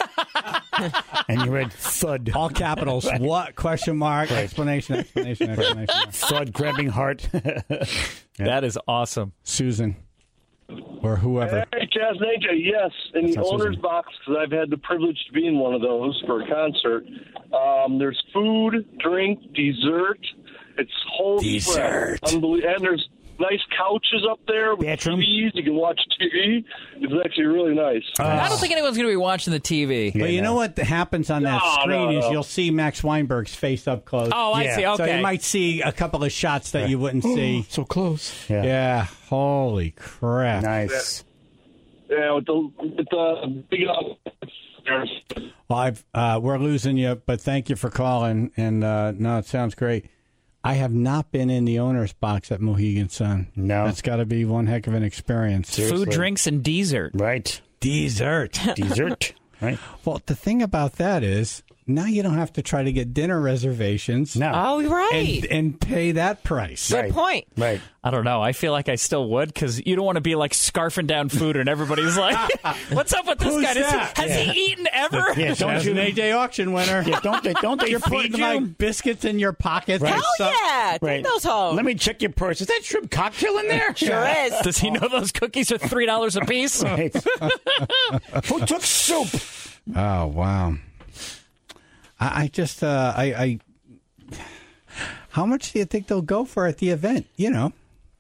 [SPEAKER 2] And you read thud.
[SPEAKER 1] All capitals. What? Question mark. Explanation, explanation, explanation. mark.
[SPEAKER 2] Thud grabbing heart.
[SPEAKER 5] That is awesome.
[SPEAKER 1] Susan or whoever.
[SPEAKER 9] Hey, Chaz Ninja, yes, in the
[SPEAKER 1] That's
[SPEAKER 9] owner's
[SPEAKER 1] Susan.
[SPEAKER 9] box, because I've had the privilege to be in one of those for a concert. Um, there's food, drink, dessert. It's whole
[SPEAKER 1] Dessert.
[SPEAKER 9] Unbelievable. And there's nice couches up there with
[SPEAKER 2] Bathroom.
[SPEAKER 9] T Vs. You can watch T V. It's actually really nice.
[SPEAKER 5] I don't think anyone's going to be watching the T V.
[SPEAKER 1] But you know what happens on that
[SPEAKER 9] No,
[SPEAKER 1] screen
[SPEAKER 9] no,
[SPEAKER 1] is
[SPEAKER 9] no.
[SPEAKER 1] you'll see Max Weinberg's face up close.
[SPEAKER 5] Oh, I
[SPEAKER 2] Yeah.
[SPEAKER 5] see. Okay.
[SPEAKER 1] So you might see a couple of shots that you wouldn't see.
[SPEAKER 2] So close. Yeah.
[SPEAKER 1] Yeah. Holy crap.
[SPEAKER 2] Nice.
[SPEAKER 9] Yeah, with the, with the big uh,
[SPEAKER 1] Well, I've, uh, we're losing you, but thank you for calling. And uh, no, it sounds great. I have not been in the owner's box at Mohegan Sun.
[SPEAKER 2] No.
[SPEAKER 1] That's got to be one heck of an experience.
[SPEAKER 5] Food, drinks, and dessert.
[SPEAKER 2] Right.
[SPEAKER 1] Dessert.
[SPEAKER 2] Dessert. Right.
[SPEAKER 1] Well, the thing about that is now you don't have to try to get dinner reservations
[SPEAKER 2] No.
[SPEAKER 3] Oh, right.
[SPEAKER 1] and, and pay that price.
[SPEAKER 3] Good
[SPEAKER 2] Right.
[SPEAKER 3] point.
[SPEAKER 2] Right.
[SPEAKER 5] I don't know. I feel like I still would because you don't want to be like scarfing down food and everybody's like, "What's up with this
[SPEAKER 1] Who's
[SPEAKER 5] guy? Does he-
[SPEAKER 1] that?
[SPEAKER 5] has
[SPEAKER 2] Yeah.
[SPEAKER 5] he eaten ever?"
[SPEAKER 2] Yeah, don't
[SPEAKER 1] As
[SPEAKER 2] you
[SPEAKER 1] an A J auction winner.
[SPEAKER 2] Yeah, don't they don't they
[SPEAKER 1] You're
[SPEAKER 2] feed
[SPEAKER 1] putting
[SPEAKER 2] you?
[SPEAKER 1] like biscuits in your pockets.
[SPEAKER 2] Right.
[SPEAKER 1] and
[SPEAKER 3] Hell
[SPEAKER 1] stuff.
[SPEAKER 3] yeah. Take
[SPEAKER 2] Right.
[SPEAKER 3] those home.
[SPEAKER 2] Let me check your purse. Is that shrimp cocktail in there?
[SPEAKER 3] Sure is.
[SPEAKER 5] Does he know those cookies are three dollars a piece?
[SPEAKER 2] Right. Who took soup?
[SPEAKER 1] Oh wow! I, I just uh, I, I. How much do you think they'll go for at the event? You know,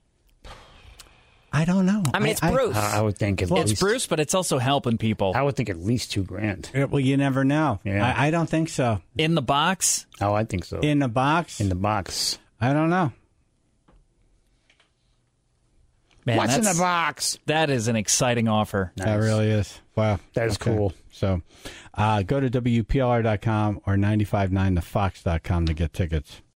[SPEAKER 1] I don't know.
[SPEAKER 3] I mean, it's Bruce.
[SPEAKER 2] Uh, I would think at
[SPEAKER 5] It's
[SPEAKER 2] least.
[SPEAKER 5] Bruce, but it's also helping people.
[SPEAKER 2] I would think at least two grand.
[SPEAKER 1] I, well, you never know.
[SPEAKER 2] Yeah.
[SPEAKER 1] I, I don't think so.
[SPEAKER 5] In the box.
[SPEAKER 2] Oh, I think so.
[SPEAKER 1] In the box,
[SPEAKER 2] In the box.
[SPEAKER 1] I don't know.
[SPEAKER 5] Man,
[SPEAKER 2] What's in
[SPEAKER 5] that's-
[SPEAKER 2] the box?
[SPEAKER 5] That is an exciting offer.
[SPEAKER 1] That really is. Wow,
[SPEAKER 2] That is cool.
[SPEAKER 1] So, uh, go to W P L R dot com or nine five nine the fox dot com to get tickets.